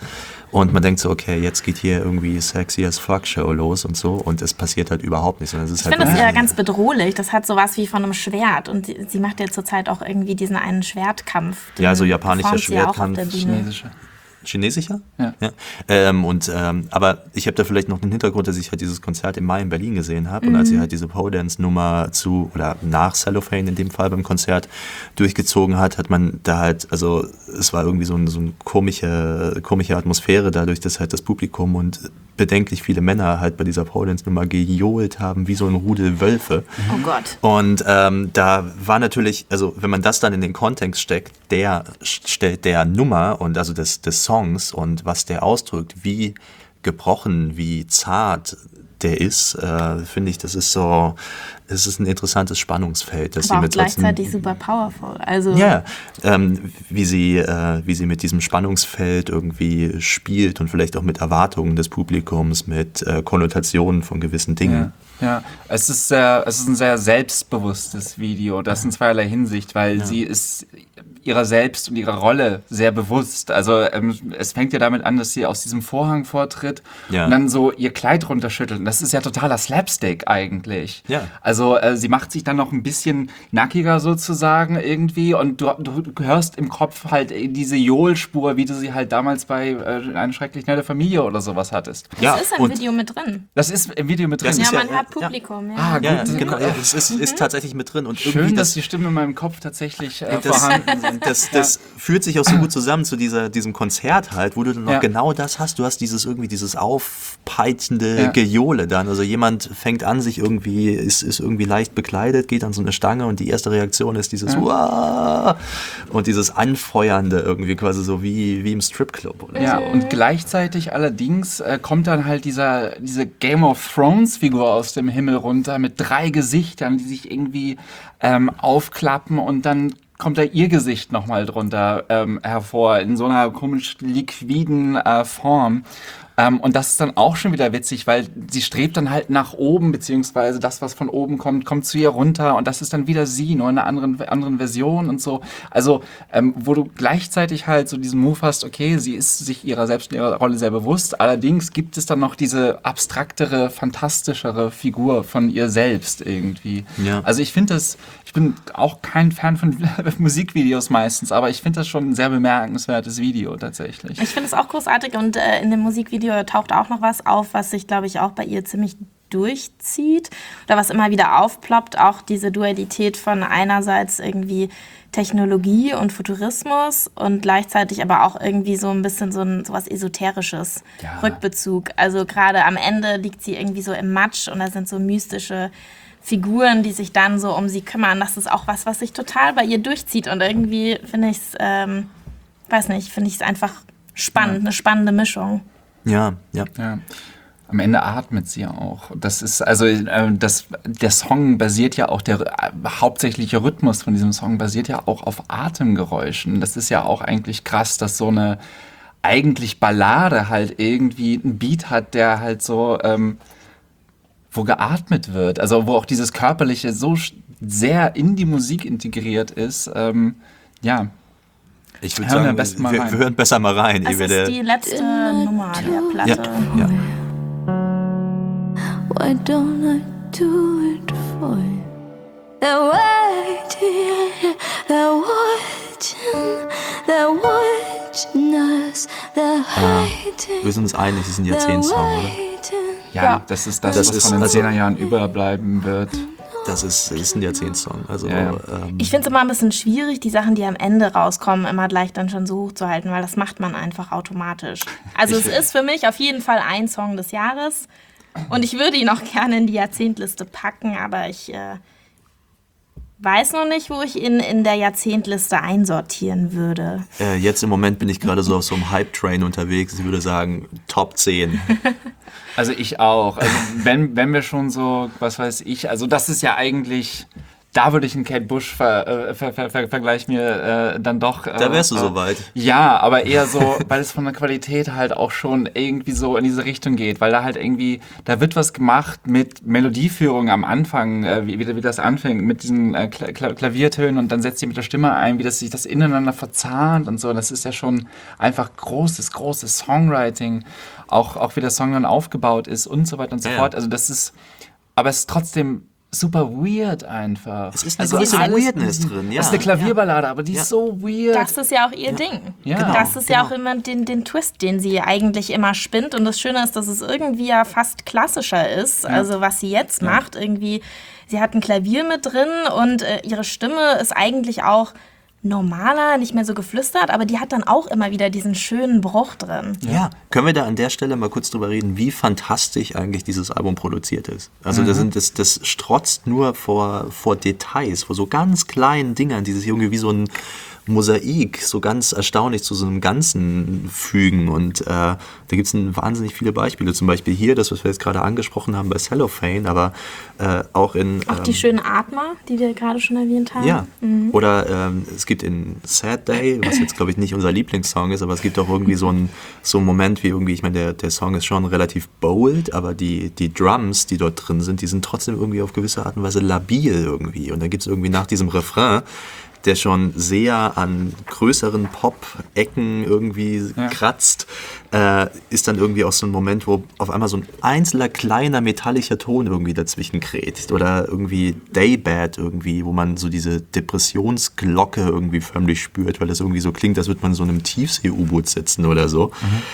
Und man denkt so, okay, jetzt geht hier irgendwie Sexy as Fuck Show los und so und es passiert halt überhaupt nichts. Es ist ich halt finde das ja ganz bedrohlich. Das hat sowas wie von einem Schwert. Und sie, sie macht ja zurzeit auch irgendwie diesen einen Schwertkampf. Ja, so japanischer performt sie ja auch auf Schwertkampf. der Bühne. Chinesische. Chinesischer? Ja. ja. Ähm, und, ähm, aber ich habe da vielleicht noch einen Hintergrund, dass ich halt dieses Konzert im Mai in Berlin gesehen habe. Mhm. Und als sie halt diese Pole-Dance-Nummer zu, oder nach Cellophane in dem Fall beim Konzert durchgezogen hat, hat man da halt, also es war irgendwie so, ein, so eine komische, komische Atmosphäre dadurch, dass halt das Publikum und bedenklich viele Männer halt bei dieser Pole-Dance-Nummer gejohlt haben, wie so ein Rudel Wölfe. Oh Gott. Und ähm, da war natürlich, also wenn man das dann in den Kontext steckt, der stellt der Nummer und also des, des Songs und was der ausdrückt, wie gebrochen, wie zart der ist, äh, finde ich, das ist so, es ist ein interessantes Spannungsfeld. Dass Aber sie auch mit gleichzeitig solchen, super powerful. Also ja, ähm, wie sie, äh, wie sie mit diesem Spannungsfeld irgendwie spielt und vielleicht auch mit Erwartungen des Publikums, mit äh, Konnotationen von gewissen Dingen. Ja, ja. Es ist sehr, es ist ein sehr selbstbewusstes Video, das in zweierlei Hinsicht, weil ja. sie ist ihrer selbst und ihrer Rolle sehr bewusst. Also ähm, es fängt ja damit an, dass sie aus diesem Vorhang vortritt ja. und dann so ihr Kleid runterschüttelt. Und das ist ja totaler Slapstick eigentlich. Ja. Also äh, sie macht sich dann noch ein bisschen nackiger sozusagen irgendwie und du, du hörst im Kopf halt diese Johl-Spur, wie du sie halt damals bei äh, Eine schrecklich nette Familie oder sowas hattest. das ja, ist im Video mit drin. Das ist im Video mit drin. Das Ja, ist man ja- hat Publikum. Ja. Ah, gut. Ja, das- genau, ja, es ist, ist tatsächlich mit drin. Und Schön, irgendwie dass das, die Stimmen in meinem Kopf tatsächlich äh, das, vorhanden sind. das, das führt sich auch so gut zusammen zu dieser, diesem Konzert halt, wo du dann noch Ja. genau das hast. Du hast dieses irgendwie dieses aufpeitschende Ja. Gejohle dann. Also jemand fängt an, sich irgendwie, ist, ist irgendwie leicht bekleidet, geht an so eine Stange und die erste Reaktion ist dieses Ja. Uah! Und dieses Anfeuernde irgendwie quasi so wie, wie im Stripclub oder Ja, so. und gleichzeitig allerdings äh, kommt dann halt dieser, diese Game of Thrones Figur aus dem Himmel runter mit drei Gesichtern, die sich irgendwie ähm, aufklappen und dann kommt da ihr Gesicht nochmal drunter ähm, hervor in so einer komisch liquiden äh, Form. Ähm, und das ist dann auch schon wieder witzig, weil sie strebt dann halt nach oben, beziehungsweise das, was von oben kommt, kommt zu ihr runter und das ist dann wieder sie, nur in einer anderen, anderen Version und so. Also, ähm, wo du gleichzeitig halt so diesen Move hast, okay, sie ist sich ihrer selbst und ihrer Rolle sehr bewusst, allerdings gibt es dann noch diese abstraktere, fantastischere Figur von ihr selbst irgendwie. Ja. Also ich finde das, ich bin auch kein Fan von Musikvideos meistens, aber ich finde das schon ein sehr bemerkenswertes Video tatsächlich. Ich finde es auch großartig und äh, in dem Musikvideo taucht auch noch was auf, was sich, glaube ich, auch bei ihr ziemlich durchzieht oder was immer wieder aufploppt. Auch diese Dualität von einerseits irgendwie Technologie und Futurismus und gleichzeitig aber auch irgendwie so ein bisschen so, ein, so was Esoterisches, Ja. Rückbezug. Also gerade am Ende liegt sie irgendwie so im Matsch und da sind so mystische Figuren, die sich dann so um sie kümmern. Das ist auch was, was sich total bei ihr durchzieht und irgendwie finde ich es, ähm, weiß nicht, finde ich es einfach spannend, Ja. eine spannende Mischung. Ja, ja. Ja. Am Ende atmet sie auch. Das ist, also, äh, das, der Song basiert ja auch, der äh, hauptsächliche Rhythmus von diesem Song basiert ja auch auf Atemgeräuschen. Das ist ja auch eigentlich krass, dass so eine eigentlich Ballade halt irgendwie einen Beat hat, der halt so, ähm, wo geatmet wird. Also, wo auch dieses Körperliche so sch- sehr in die Musik integriert ist. Ähm, ja. Ich würde Hören wir sagen, am besten mal wir, rein. wir hören besser mal rein. Das ehe wir ist der- die letzte Nummer der ja, Platte. ja. Why don't I do it for you? They're waiting, they're watching, they're watching us, they're hiding, Wir sind uns einig, es ist ein they're Jahrzehnt-Song, oder? waiting. Ja, Ja. das ist das, Das was ist von den also- Zehnerjahren überbleiben wird. Das ist, das ist ein Jahrzehnt-Song. Also, Ja, ja. ähm, Ich finde es immer ein bisschen schwierig, die Sachen, die am Ende rauskommen, immer gleich dann schon so hoch zu halten, weil das macht man einfach automatisch. Also es ist für mich auf jeden Fall ein Song des Jahres und ich würde ihn auch gerne in die Jahrzehntliste packen, aber ich äh, weiß noch nicht, wo ich ihn in der Jahrzehntliste einsortieren würde. äh, jetzt im Moment bin ich gerade so auf so einem Hype-Train unterwegs. Ich würde sagen, Top zehn. Also ich auch. Also wenn, wenn wir schon so, was weiß ich, also das ist ja eigentlich da würde ich einen Kate Bush-Vergleich ver, ver, ver, Vergleich mir äh, dann doch... Äh, Da wärst du äh, soweit. Ja, aber eher so, weil es von der Qualität halt auch schon irgendwie so in diese Richtung geht, weil da halt irgendwie, da wird was gemacht mit Melodieführung am Anfang, äh, wie, wie das anfängt, mit diesen äh, Kla- Klaviertönen und dann setzt sie mit der Stimme ein, wie das sich das ineinander verzahnt und so. Das ist ja schon einfach großes, großes Songwriting, auch, auch wie der Song dann aufgebaut ist und so weiter und so Ja, fort. ja. Also das ist, aber es ist trotzdem super weird einfach. Es ist eine also gewisse alles- Weirdness drin, ja. Das ist eine Klavierballade, aber die Ja. ist so weird. Das ist ja auch ihr Ding. Ja. Genau. Das ist ja genau. auch immer den, den Twist, den sie eigentlich immer spinnt. Und das Schöne ist, dass es irgendwie ja fast klassischer ist. Also was sie jetzt macht, irgendwie, sie hat ein Klavier mit drin und äh, ihre Stimme ist eigentlich auch normaler, nicht mehr so geflüstert, aber die hat dann auch immer wieder diesen schönen Bruch drin. Ja, können wir da an der Stelle mal kurz drüber reden, wie fantastisch eigentlich dieses Album produziert ist. Also das, sind, das, das strotzt nur vor, vor Details, vor so ganz kleinen Dingern, die sich irgendwie wie so ein Mosaik so ganz erstaunlich zu so einem Ganzen fügen. Und äh, da gibt es wahnsinnig viele Beispiele. Zum Beispiel hier, das, was wir jetzt gerade angesprochen haben bei Cellophane, aber äh, auch in... Auch die ähm, schönen Atmer, die wir gerade schon erwähnt haben. Ja, oder ähm, es gibt in Sad Day, was jetzt glaube ich nicht unser Lieblingssong ist, aber es gibt auch irgendwie so einen so einen Moment wie irgendwie, ich meine, der, der Song ist schon relativ bold, aber die, die Drums, die dort drin sind, die sind trotzdem irgendwie auf gewisse Art und Weise labil irgendwie. Und dann gibt es irgendwie nach diesem Refrain, der schon sehr an größeren Pop-Ecken irgendwie Ja. kratzt, äh, ist dann irgendwie auch so ein Moment, wo auf einmal so ein einzelner kleiner metallischer Ton irgendwie dazwischen kräht. Oder irgendwie Daybed irgendwie, wo man so diese Depressionsglocke irgendwie förmlich spürt, weil das irgendwie so klingt, als würde man in so einem Tiefsee-U-Boot sitzen oder so.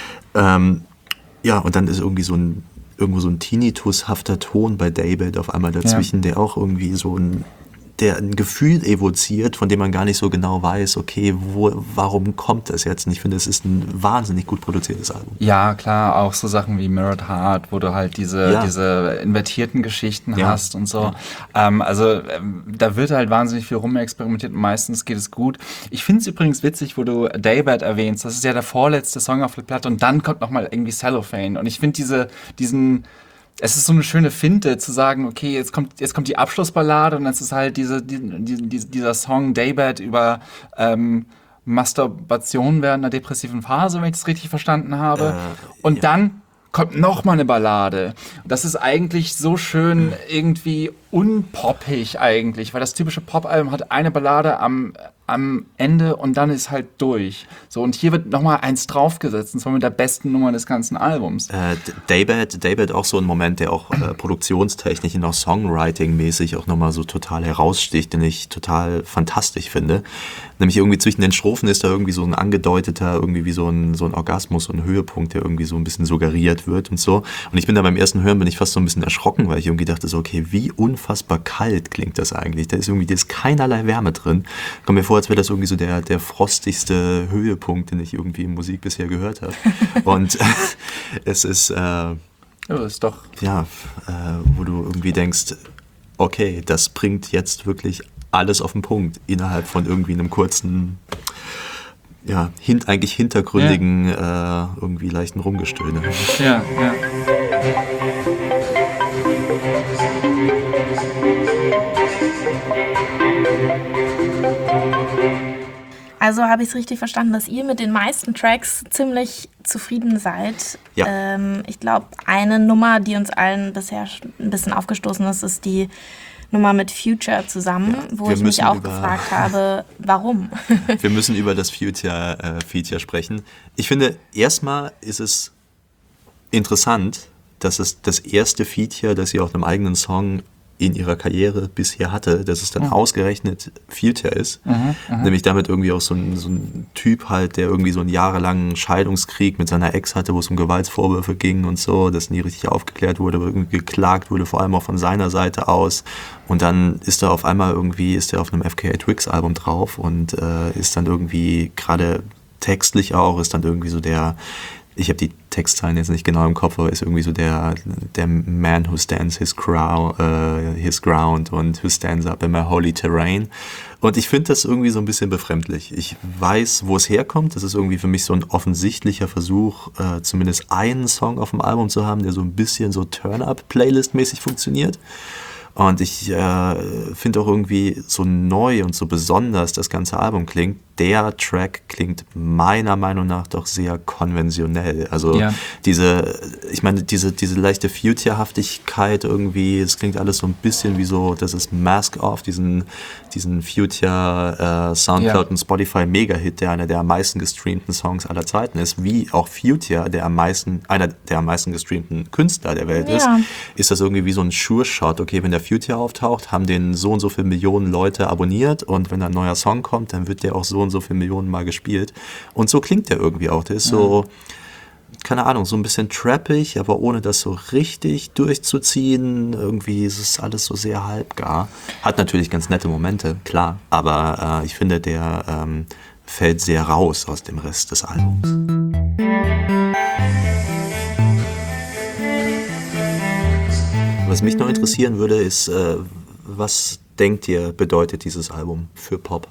Ähm, ja, und dann ist irgendwie so ein irgendwo so ein Tinnitus-hafter Ton bei Daybed auf einmal dazwischen, der auch irgendwie so ein der ein Gefühl evoziert, von dem man gar nicht so genau weiß, okay, wo, warum kommt das jetzt? Und ich finde, es ist ein wahnsinnig gut produziertes Album. Ja, klar, auch so Sachen wie Mirrored Heart, wo du halt diese, Ja. diese invertierten Geschichten Ja. hast und so. Ähm, also ähm, da wird halt wahnsinnig viel rumexperimentiert und meistens geht es gut. Ich finde es übrigens witzig, wo du Daybed erwähnst. Das ist ja der vorletzte Song auf der Platte und dann kommt nochmal irgendwie Cellophane. Und ich finde diese, diesen... Es ist so eine schöne Finte, zu sagen, okay, jetzt kommt, jetzt kommt die Abschlussballade und es ist halt diese, die, die, die, dieser Song Daybed über ähm, Masturbation während einer depressiven Phase, wenn ich das richtig verstanden habe. Äh, und ja. dann kommt noch mal eine Ballade. Das ist eigentlich so schön irgendwie unpoppig eigentlich, weil das typische Pop-Album hat eine Ballade am, am Ende und dann ist halt durch. So, und hier wird noch mal eins draufgesetzt, und zwar mit der besten Nummer des ganzen Albums. Äh, Daybed, Daybed auch so ein Moment, der auch äh, produktionstechnisch und auch Songwriting-mäßig auch nochmal so total heraussticht, den ich total fantastisch finde. Nämlich irgendwie zwischen den Strophen ist da irgendwie so ein angedeuteter, irgendwie wie so ein, so ein Orgasmus, so ein Höhepunkt, der irgendwie so ein bisschen suggeriert wird und so. Und ich bin da beim ersten Hören, bin ich fast so ein bisschen erschrocken, weil ich irgendwie dachte so, okay, wie unfassbar kalt klingt das eigentlich. Da ist irgendwie, da ist keinerlei Wärme drin. Kommt mir vor, als wäre das irgendwie so der, der frostigste Höhepunkt, den ich irgendwie in Musik bisher gehört habe. Und es ist, äh, Ja, ist doch. ja, äh, wo du irgendwie denkst, okay, das bringt jetzt wirklich alles auf den Punkt innerhalb von irgendwie einem kurzen, ja, hin, eigentlich hintergründigen, äh, irgendwie leichten Rumgestöhne. Ja, ja. Also habe ich es richtig verstanden, dass ihr mit den meisten Tracks ziemlich zufrieden seid. Ja. Ähm, ich glaube, eine Nummer, die uns allen bisher ein bisschen aufgestoßen ist, ist die Nummer mit Future zusammen, wo wir ich mich müssen auch über- gefragt habe, warum. Wir müssen über das Future, äh, Feature sprechen. Ich finde, erstmal ist es interessant, dass es das erste Feature, das sie auf einem eigenen Song in ihrer Karriere bisher hatte, dass es dann Mhm. ausgerechnet Future ist. Nämlich damit irgendwie auch so ein, so ein Typ halt, der irgendwie so einen jahrelangen Scheidungskrieg mit seiner Ex hatte, wo es um Gewaltsvorwürfe ging und so, das nie richtig aufgeklärt wurde, aber irgendwie geklagt wurde, vor allem auch von seiner Seite aus. Und dann ist er auf einmal irgendwie, ist er auf einem F K A Twigs Album drauf und äh, ist dann irgendwie gerade textlich auch, ist dann irgendwie so der, ich habe die Textzeilen jetzt nicht genau im Kopf, aber ist irgendwie so der, der Man who stands his, crow, uh, his ground und who stands up in my holy terrain. Und ich finde das irgendwie so ein bisschen befremdlich. Ich weiß, wo es herkommt. Das ist irgendwie für mich so ein offensichtlicher Versuch, äh, zumindest einen Song auf dem Album zu haben, der so ein bisschen so Turn-Up-Playlist-mäßig funktioniert. Und ich äh, finde auch irgendwie so neu und so besonders das ganze Album klingt. Der Track klingt meiner Meinung nach doch sehr konventionell. Also Ja. diese, ich meine, diese, diese leichte Future-Haftigkeit irgendwie, es klingt alles so ein bisschen wie so, das ist Mask Off, diesen, diesen Future äh, Soundcloud Ja. und Spotify Mega-Hit, der einer der am meisten gestreamten Songs aller Zeiten ist, wie auch Future, der am meisten, einer der am meisten gestreamten Künstler der Welt ist, Ja. ist das irgendwie wie so ein Sure-Shot. Okay, wenn der Future auftaucht, haben den so und so viele Millionen Leute abonniert und wenn ein neuer Song kommt, dann wird der auch so und so viele Millionen Mal gespielt. Und so klingt der irgendwie auch. Der ist so, keine Ahnung, so ein bisschen trappig, aber ohne das so richtig durchzuziehen. Irgendwie ist es alles so sehr halbgar. Hat natürlich ganz nette Momente, klar, aber äh, ich finde, der ähm, fällt sehr raus aus dem Rest des Albums. Was mich noch interessieren würde, ist, äh, was denkt ihr, bedeutet dieses Album für Pop?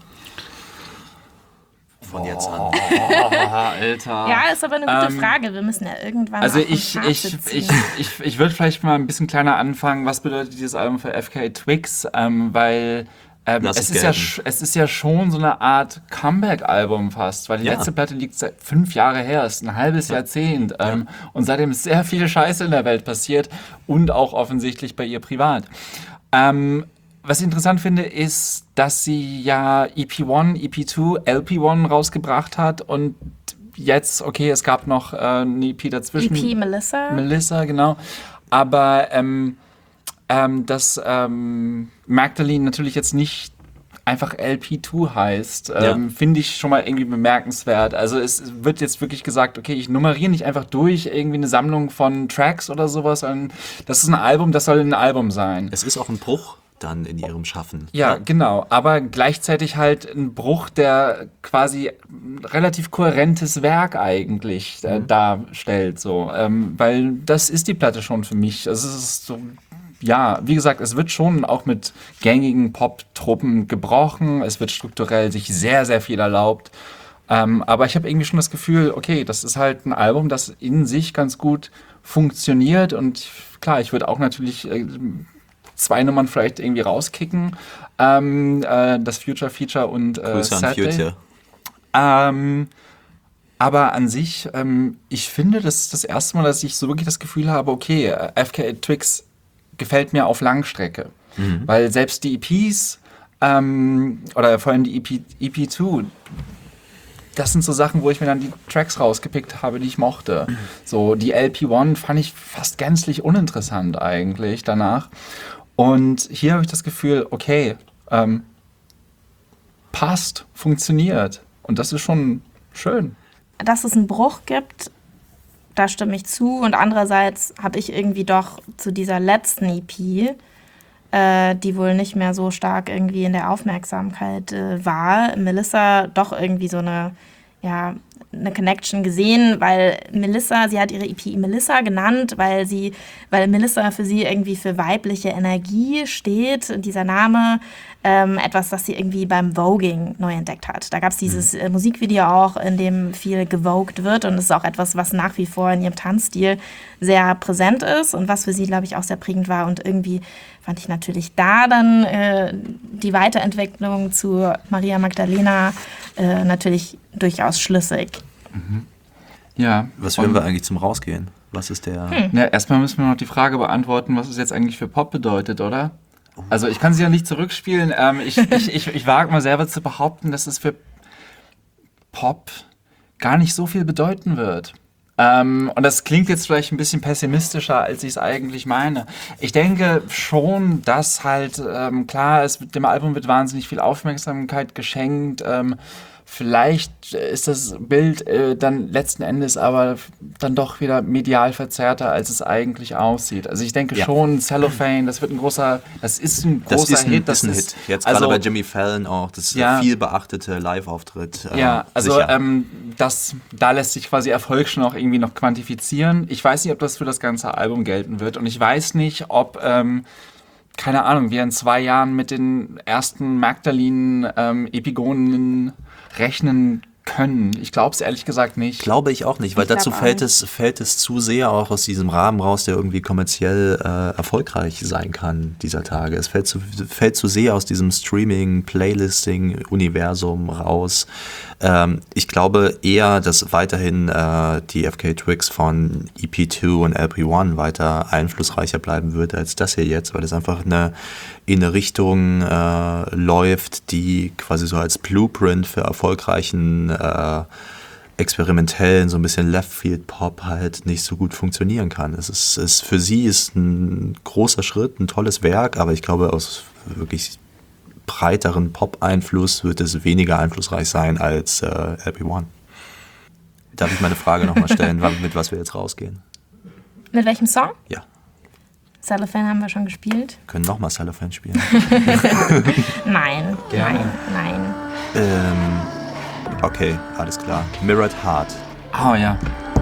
Von jetzt an. Oh, Alter. Ja, ist aber eine gute Ähm, Frage. Wir müssen ja irgendwann Also auch ein ich, ich, Fazit ich, ziehen. ich, ich würde vielleicht mal ein bisschen kleiner anfangen, was bedeutet dieses Album für F K Twigs, ähm, weil ähm, Lass es, es ist ja, gelten. sch- es ist ja schon so eine Art Comeback-Album fast, weil die Ja. letzte Platte liegt seit fünf Jahre her, ist ein halbes Jahrzehnt ähm, und seitdem ist sehr viel Scheiße in der Welt passiert und auch offensichtlich bei ihr privat. Ähm, Was ich interessant finde, ist, dass sie ja E P eins, E P zwei, L P eins rausgebracht hat und jetzt, okay, es gab noch äh, eine E P E dazwischen. P Melissa. Melissa, genau. Aber ähm, ähm, dass ähm, Magdalene natürlich jetzt nicht einfach L P zwei heißt, ähm, finde ich schon mal irgendwie bemerkenswert. Also es wird jetzt wirklich gesagt, okay, ich nummeriere nicht einfach durch irgendwie eine Sammlung von Tracks oder sowas, sondern das ist ein Album, das soll ein Album sein. Es ist auch ein Bruch dann in ihrem Schaffen. Ja, genau. Aber gleichzeitig halt ein Bruch, der quasi ein relativ kohärentes Werk eigentlich äh, darstellt. So. Ähm, weil das ist die Platte schon für mich. Also es ist so, ja, wie gesagt, es wird schon auch mit gängigen Pop-Truppen gebrochen. Es wird strukturell sich sehr, sehr viel erlaubt. Ähm, aber ich habe irgendwie schon das Gefühl, okay, das ist halt ein Album, das in sich ganz gut funktioniert. Und klar, ich würde auch natürlich äh, zwei Nummern vielleicht irgendwie rauskicken. Ähm, äh, das Future Feature und äh, Grüße an Saturday. Future. Ähm, aber an sich, ähm, ich finde, das ist das erste Mal, dass ich so wirklich das Gefühl habe, okay, äh, F K Twigs gefällt mir auf Langstrecke. Weil selbst die E Ps ähm, oder vor allem die E P, E P zwei, das sind so Sachen, wo ich mir dann die Tracks rausgepickt habe, die ich mochte. So, die L P eins fand ich fast gänzlich uninteressant eigentlich danach. Und hier habe ich das Gefühl, okay, ähm, passt, funktioniert. Und das ist schon schön. Dass es einen Bruch gibt, da stimme ich zu. Und andererseits habe ich irgendwie doch zu dieser letzten E P, äh, die wohl nicht mehr so stark irgendwie in der Aufmerksamkeit äh, war, Melissa doch irgendwie so eine, ja, eine Connection gesehen, weil Melissa, sie hat ihre E P Melissa genannt, weil sie, weil Melissa für sie irgendwie für weibliche Energie steht, dieser Name, ähm, etwas, das sie irgendwie beim Voging neu entdeckt hat. Da gab es dieses äh, Musikvideo auch, in dem viel gewogt wird und es ist auch etwas, was nach wie vor in ihrem Tanzstil sehr präsent ist und was für sie, glaube ich, auch sehr prägend war und irgendwie fand ich natürlich da dann äh, die Weiterentwicklung zu Maria Magdalena äh, natürlich durchaus schlüssig. Ja. Was hören wir eigentlich zum Rausgehen? Was ist der... Ja, erstmal müssen wir noch die Frage beantworten, was es jetzt eigentlich für Pop bedeutet, oder? Also ich kann sie ja nicht zurückspielen. Ähm, ich ich, ich, ich wage mal selber zu behaupten, dass es für Pop gar nicht so viel bedeuten wird. Ähm, und das klingt jetzt vielleicht ein bisschen pessimistischer, als ich es eigentlich meine. Ich denke schon, dass halt, ähm, klar, es wird, dem Album wird wahnsinnig viel Aufmerksamkeit geschenkt. Ähm, vielleicht ist das Bild äh, dann letzten Endes aber dann doch wieder medial verzerrter, als es eigentlich aussieht. Also ich denke Ja. schon, Cellophane, das wird ein großer, das ist ein Das großer ist ein, Hit. das ist ein Hit. Jetzt gerade bei Jimmy Fallon auch. Das ist Ja. der viel beachtete Live-Auftritt. äh, Ja, also sicher. ähm, das, da lässt sich quasi Erfolg schon auch irgendwie noch quantifizieren. Ich weiß nicht, ob das für das ganze Album gelten wird. Und ich weiß nicht, ob, ähm, keine Ahnung, wir in zwei Jahren mit den ersten Magdalenen ähm, Epigonen rechnen können. Ich glaube es ehrlich gesagt nicht. Glaube ich auch nicht, weil Ich dazu glaub fällt auch. es, fällt es zu sehr auch aus diesem Rahmen raus, der irgendwie kommerziell äh, erfolgreich sein kann dieser Tage. Es fällt zu, fällt zu sehr aus diesem Streaming, Playlisting-Universum raus. Ähm, ich glaube eher, dass weiterhin äh, die F K A Twigs von E P zwei und L P eins weiter einflussreicher bleiben wird als das hier jetzt, weil es einfach eine, in eine Richtung äh, läuft, die quasi so als Blueprint für erfolgreichen äh, experimentellen, so ein bisschen Left-Field-Pop halt nicht so gut funktionieren kann. Es ist, es für sie ist ein großer Schritt, ein tolles Werk, aber ich glaube, aus wirklich breiteren Pop-Einfluss wird es weniger einflussreich sein als äh, L P eins. Darf ich meine Frage nochmal stellen, mit was wir jetzt rausgehen? Mit welchem Song? Ja, Cellophane haben wir schon gespielt. wir können nochmal Cellophane spielen. Nein, Gerne. nein, nein. ähm, okay, alles klar. Mirrored Heart. Oh ja.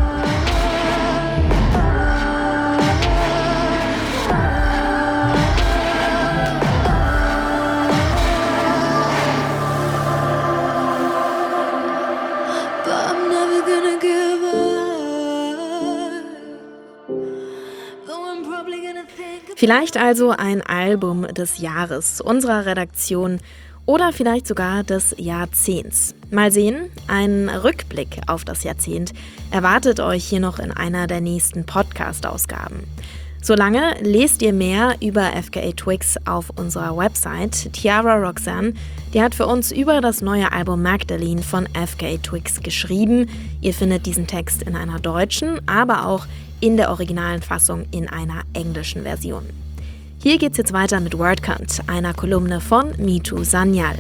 But I'm never gonna give up. Though I'm probably gonna think Vielleicht also ein Album des Jahres unserer Redaktion oder vielleicht sogar des Jahrzehnts. Mal sehen, ein Rückblick auf das Jahrzehnt erwartet euch hier noch in einer der nächsten Podcast-Ausgaben. Solange lest ihr mehr über F K A Twigs auf unserer Website. Tiara Roxanne, die hat für uns über das neue Album Magdalene von F K A Twigs geschrieben. Ihr findet diesen Text in einer deutschen, aber auch in der originalen Fassung in einer englischen Version. Hier geht's jetzt weiter mit Wordcount, einer Kolumne von Mitu Sanyal.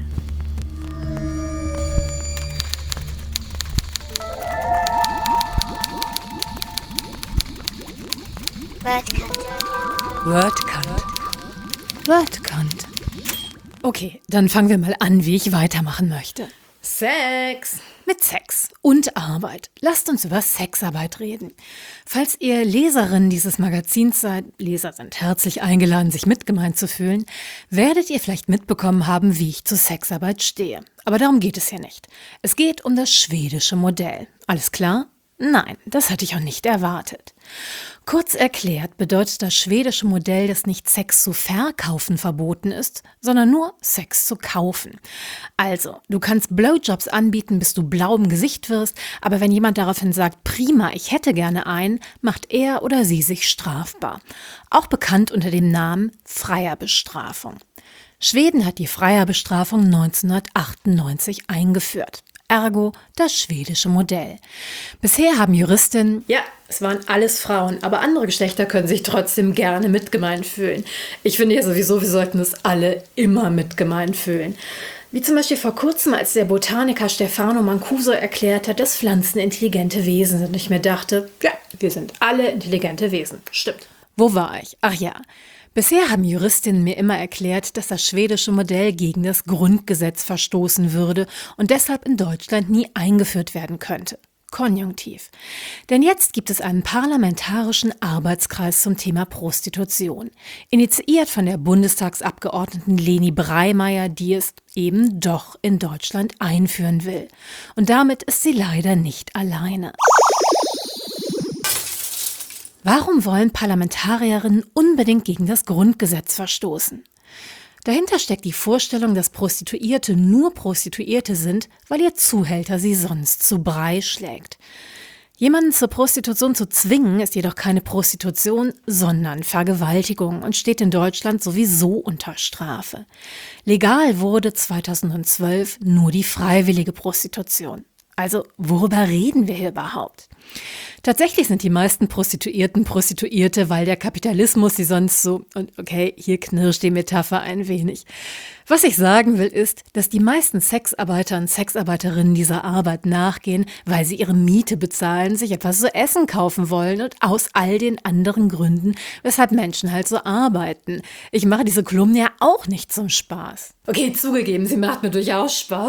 Wordcount. Wordcount. Okay, dann fangen wir mal an, wie ich weitermachen möchte. Sex. Mit Sex und Arbeit. Lasst uns über Sexarbeit reden. Falls ihr Leserinnen dieses Magazins seid, Leser sind herzlich eingeladen, sich mitgemeint zu fühlen, werdet ihr vielleicht mitbekommen haben, wie ich zu Sexarbeit stehe. Aber darum geht es hier nicht. Es geht um das schwedische Modell. Alles klar? Nein, das hatte ich auch nicht erwartet. Kurz erklärt bedeutet das schwedische Modell, dass nicht Sex zu verkaufen verboten ist, sondern nur Sex zu kaufen. Also, du kannst Blowjobs anbieten, bis du blau im Gesicht wirst, aber wenn jemand daraufhin sagt, prima, ich hätte gerne einen, macht er oder sie sich strafbar. Auch bekannt unter dem Namen Freierbestrafung. Schweden hat die Freierbestrafung neunzehnhundertachtundneunzig eingeführt. Ergo das schwedische Modell. Bisher haben Juristinnen, ja, es waren alles Frauen, aber andere Geschlechter können sich trotzdem gerne mitgemeint fühlen. Ich finde ja sowieso, wir sollten es alle immer mitgemeint fühlen. Wie zum Beispiel vor kurzem, als der Botaniker Stefano Mancuso erklärt hat, dass Pflanzen intelligente Wesen sind. Und ich mir dachte, ja, wir sind alle intelligente Wesen. Stimmt. Wo war ich? Ach ja. Bisher haben Juristinnen mir immer erklärt, dass das schwedische Modell gegen das Grundgesetz verstoßen würde und deshalb in Deutschland nie eingeführt werden könnte. Konjunktiv. Denn jetzt gibt es einen parlamentarischen Arbeitskreis zum Thema Prostitution. Initiiert von der Bundestagsabgeordneten Leni Breimeyer, die es eben doch in Deutschland einführen will. Und damit ist sie leider nicht alleine. Warum wollen Parlamentarierinnen unbedingt gegen das Grundgesetz verstoßen? Dahinter steckt die Vorstellung, dass Prostituierte nur Prostituierte sind, weil ihr Zuhälter sie sonst zu Brei schlägt. Jemanden zur Prostitution zu zwingen, ist jedoch keine Prostitution, sondern Vergewaltigung und steht in Deutschland sowieso unter Strafe. Legal wurde zweitausendzwölf nur die freiwillige Prostitution. Also worüber reden wir hier überhaupt? Tatsächlich sind die meisten Prostituierten Prostituierte, weil der Kapitalismus sie sonst so, und okay, hier knirscht die Metapher ein wenig. Was ich sagen will ist, dass die meisten Sexarbeiter und Sexarbeiterinnen dieser Arbeit nachgehen, weil sie ihre Miete bezahlen, sich etwas zu essen kaufen wollen und aus all den anderen Gründen, weshalb Menschen halt so arbeiten. Ich mache diese Kolumne ja auch nicht zum Spaß. Okay, zugegeben, sie macht mir durchaus Spaß.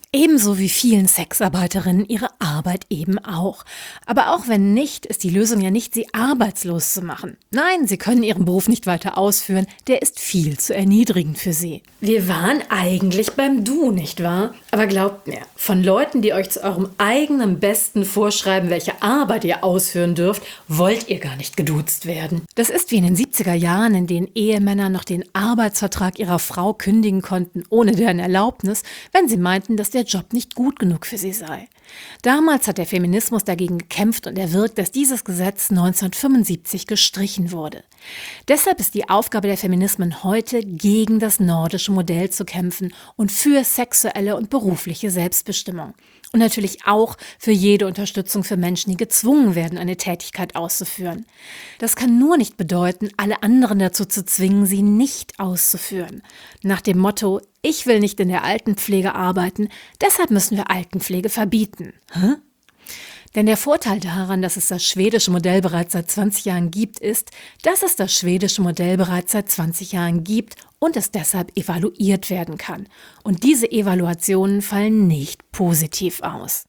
Ebenso wie vielen Sexarbeiterinnen ihre Arbeit eben auch. Aber auch wenn nicht, ist die Lösung ja nicht, sie arbeitslos zu machen. Nein, sie können ihren Beruf nicht weiter ausführen, der ist viel zu erniedrigend für sie. Wir waren eigentlich beim Du, nicht wahr? Aber glaubt mir, von Leuten, die euch zu eurem eigenen Besten vorschreiben, welche Arbeit ihr ausführen dürft, wollt ihr gar nicht geduzt werden. Das ist wie in den siebziger Jahren, in denen Ehemänner noch den Arbeitsvertrag ihrer Frau kündigen konnten, ohne deren Erlaubnis, wenn sie meinten, dass der Job nicht gut genug für sie sei. Damals hat der Feminismus dagegen gekämpft und erwirkt, dass dieses Gesetz neunzehnhundertfünfundsiebzig gestrichen wurde. Deshalb ist die Aufgabe der Feminismen heute, gegen das nordische Modell zu kämpfen und für sexuelle und berufliche Selbstbestimmung. Und natürlich auch für jede Unterstützung für Menschen, die gezwungen werden, eine Tätigkeit auszuführen. Das kann nur nicht bedeuten, alle anderen dazu zu zwingen, sie nicht auszuführen. Nach dem Motto, ich will nicht in der Altenpflege arbeiten, deshalb müssen wir Altenpflege verbieten. Hä? Denn der Vorteil daran, dass es das schwedische Modell bereits seit zwanzig Jahren gibt, ist, dass es das schwedische Modell bereits seit zwanzig Jahren gibt und es deshalb evaluiert werden kann. Und diese Evaluationen fallen nicht positiv aus.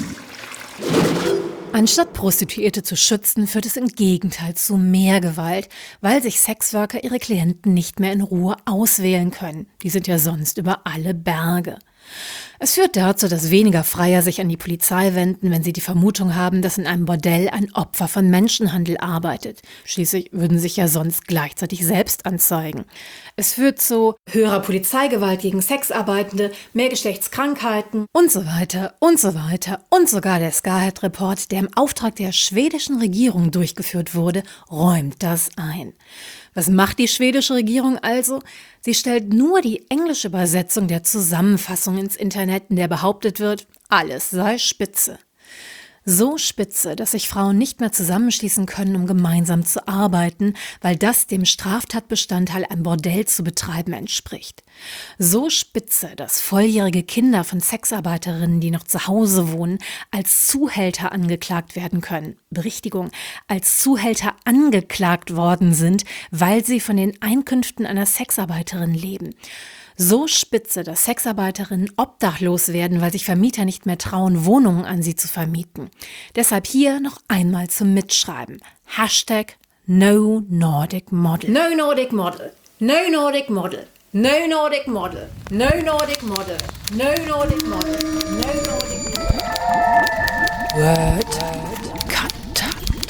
Anstatt Prostituierte zu schützen, führt es im Gegenteil zu mehr Gewalt, weil sich Sexworker ihre Klienten nicht mehr in Ruhe auswählen können. Die sind ja sonst über alle Berge. Es führt dazu, dass weniger Freier sich an die Polizei wenden, wenn sie die Vermutung haben, dass in einem Bordell ein Opfer von Menschenhandel arbeitet. Schließlich würden sich ja sonst gleichzeitig selbst anzeigen. Es führt zu höherer Polizeigewalt gegen Sexarbeitende, mehr Geschlechtskrankheiten und so weiter und so weiter. Und sogar der Scarhead-Report, der im Auftrag der schwedischen Regierung durchgeführt wurde, räumt das ein. Was macht die schwedische Regierung also? Sie stellt nur die englische Übersetzung der Zusammenfassung ins Internet, in der behauptet wird, alles sei spitze. So spitze, dass sich Frauen nicht mehr zusammenschließen können, um gemeinsam zu arbeiten, weil das dem Straftatbestandteil, ein Bordell zu betreiben, entspricht. So spitze, dass volljährige Kinder von Sexarbeiterinnen, die noch zu Hause wohnen, als Zuhälter angeklagt werden können. Berichtigung, als Zuhälter angeklagt worden sind, weil sie von den Einkünften einer Sexarbeiterin leben. So spitze, dass Sexarbeiterinnen obdachlos werden, weil sich Vermieter nicht mehr trauen, Wohnungen an sie zu vermieten. Deshalb hier noch einmal zum Mitschreiben. Hashtag No Nordic Model. No Nordic Model. No Nordic Model. No Nordic Model. No Nordic Model. No Nordic Model. No Nordic Model. Word. Kontakt.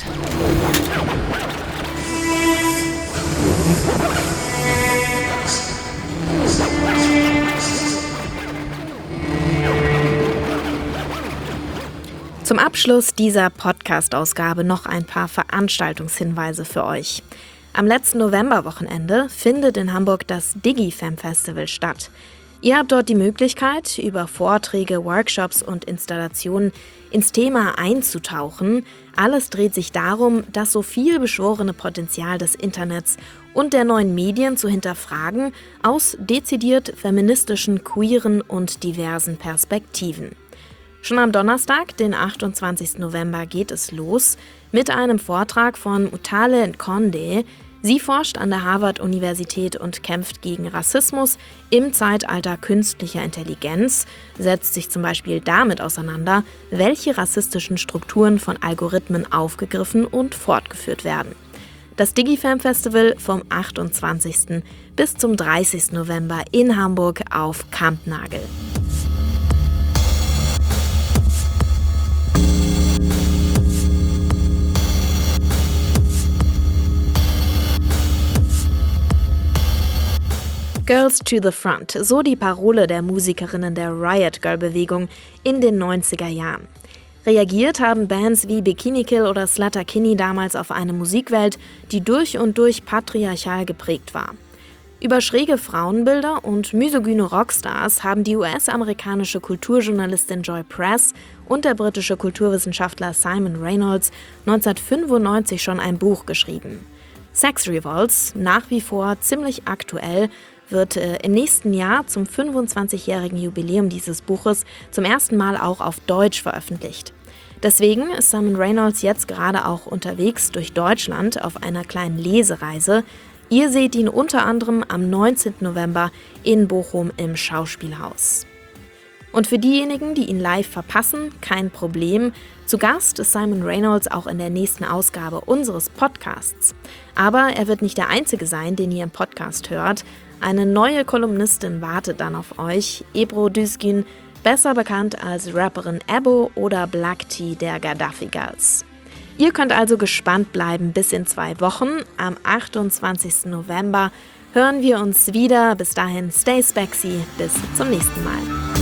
Zum Abschluss dieser Podcast-Ausgabe noch ein paar Veranstaltungshinweise für euch. Am letzten Novemberwochenende findet in Hamburg das DigiFem-Festival statt. Ihr habt dort die Möglichkeit, über Vorträge, Workshops und Installationen ins Thema einzutauchen. Alles dreht sich darum, das so viel beschworene Potenzial des Internets und der neuen Medien zu hinterfragen, aus dezidiert feministischen, queeren und diversen Perspektiven. Schon am Donnerstag, den achtundzwanzigsten November, geht es los mit einem Vortrag von Utale Nkonde. Sie forscht an der Harvard-Universität und kämpft gegen Rassismus im Zeitalter künstlicher Intelligenz, setzt sich zum Beispiel damit auseinander, welche rassistischen Strukturen von Algorithmen aufgegriffen und fortgeführt werden. Das DigiFem-Festival vom achtundzwanzigsten bis zum dreißigsten November in Hamburg auf Kampnagel. Girls to the Front, so die Parole der Musikerinnen der Riot Girl-Bewegung in den neunziger Jahren. Reagiert haben Bands wie Bikini Kill oder Slater Kinney damals auf eine Musikwelt, die durch und durch patriarchal geprägt war. Über schräge Frauenbilder und misogyne Rockstars haben die U S-amerikanische Kulturjournalistin Joy Press und der britische Kulturwissenschaftler Simon Reynolds neunzehnhundertfünfundneunzig schon ein Buch geschrieben. Sex Revolts, nach wie vor ziemlich aktuell, wird äh, im nächsten Jahr zum fünfundzwanzigjährigen Jubiläum dieses Buches zum ersten Mal auch auf Deutsch veröffentlicht. Deswegen ist Simon Reynolds jetzt gerade auch unterwegs durch Deutschland auf einer kleinen Lesereise. Ihr seht ihn unter anderem am neunzehnten November in Bochum im Schauspielhaus. Und für diejenigen, die ihn live verpassen, kein Problem. Zu Gast ist Simon Reynolds auch in der nächsten Ausgabe unseres Podcasts. Aber er wird nicht der Einzige sein, den ihr im Podcast hört. Eine neue Kolumnistin wartet dann auf euch, Ebru Düzgün, besser bekannt als Rapperin Ebo oder Black Tea der Gaddafi Girls. Ihr könnt also gespannt bleiben bis in zwei Wochen. Am achtundzwanzigsten November hören wir uns wieder. Bis dahin, stay spexy. Bis zum nächsten Mal.